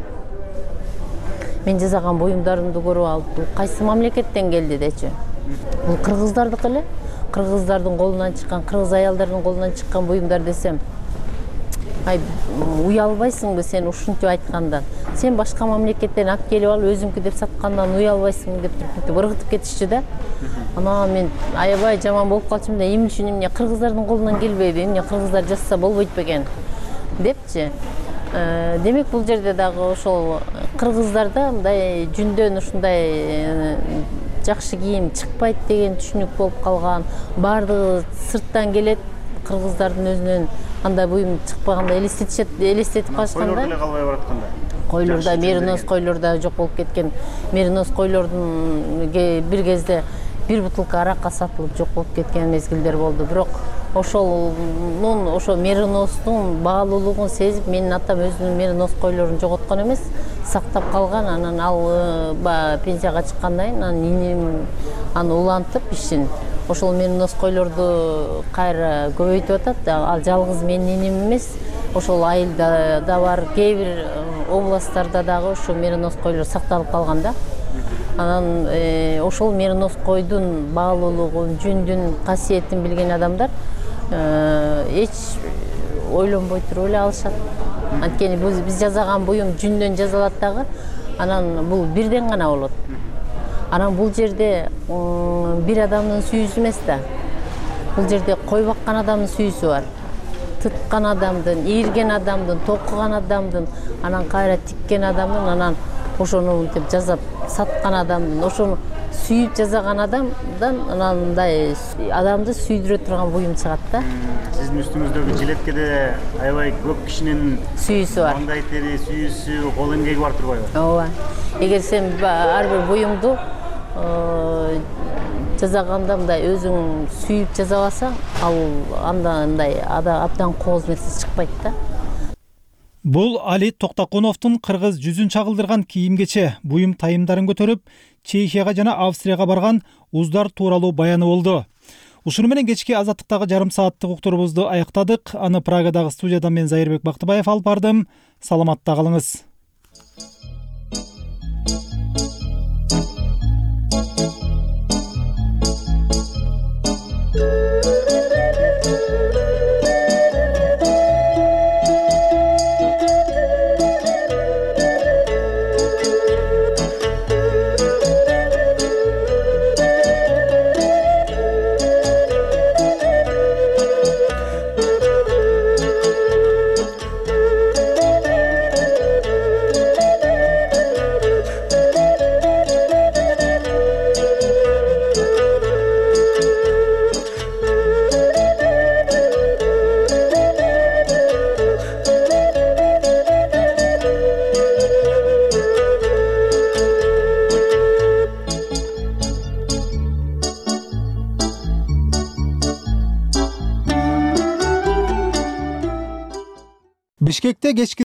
[SPEAKER 19] мен жасаган буюмдарымды көрүп алып, бул кайсы мамлекеттен келди дечи. Бул кыргыздардыкы эле. Кыргыздардын колунан чыккан, кыргыз аялдардын колунан чыккан буюмдар десем, ай уялбайсыңбы сен ушунча айткандан? Сен башка мамлекеттен алып келип алып өзүңкү деп саткандан уялбайсыңбы деп туруп ыргытып кетишчи да. Анан мен аябай жаман болуп калчумун да, эмне үчүн эмне кыргыздардын колунан келбейби, эмне кыргыздар жазса болбойт бекен депчи. Демек бул жерде дагы ошол кыргыздарда мындай жүндөн ушундай жакшы кийим чыкпайт деген түшүнүк болуп калган. Бардыгы сырттан келет, кыргыздардын өзүнөн андай буюм чыкпаганда элестетишет, элестетип калышканда.
[SPEAKER 8] Койлор деле калбай баратканда.
[SPEAKER 19] Койлорда, меринос койлорда жок болуп кеткен. Меринос койлордун бир кезде бир бутылка аракка сатылып жок болуп кеткен мезгилдер болду. Бирок ошолнун ошо мериностун баалуулугун сезип, менин атам өзүнүн меринос койлорун жоготкон эмес, сактап калган. Анан ал пенсияга чыккандан кийин анан нинем аны улантып ишин ошол меринос койлорду кайра көбөйтүп атат. Ал жалгыз менин нинем эмес, ошол айылда да бар, кээ бир областтарда дагы ошо меринос койлор сакталып калган да. Анан ошол меринос койдун баалуулугун, жүндүн касиетин билген адамдар эч ойлонбой туруп эле алышат. Анткени биз жасаган буюм жүндөн жасалат дагы, анан бул бирден гана болот. Анан бул жерде бир адамдын сүйүүсү эмес да. Бул жерде кой баккан адамдын сүйүүсү бар. Тыткан адамдын, ийирген адамдын, токуган адамдын, анан кайра тиккен адамдын, анан ошону мынтип жасап саткан адамдын, ошону сүйүп жасаган адамдан анандай адамды сүйдүрө турган буюм чыгат да.
[SPEAKER 8] Сиздин үстүңүздөгү жилеткеде аябай көп кишинин
[SPEAKER 19] сүйүүсү бар.
[SPEAKER 8] Маңдай тери, сүйүүсү, кол эмгеги бар турбайбы?
[SPEAKER 19] Ооба. Эгер сен ар бир буюмду жасаганда мындай өзүң сүйүп жасабасаң, ал анда андай абдан кооз нерсе чыкпайт да.
[SPEAKER 1] Бул Али Токтокуновдун кыргыз жүзүн чагылдырган кийим-кече, буюм тайымдарын көтөрүп, Чехияга жана Австрияга барган уздар тууралуу баяны болду. Ушуну менен кечки азаттыктагы жарым сааттык уктурубузду аяктадык. Аны Прагадагы студиядан мен Зайырбек Бактыбаев алып бардым. Саламатта калыңыз. Бишкекте кечки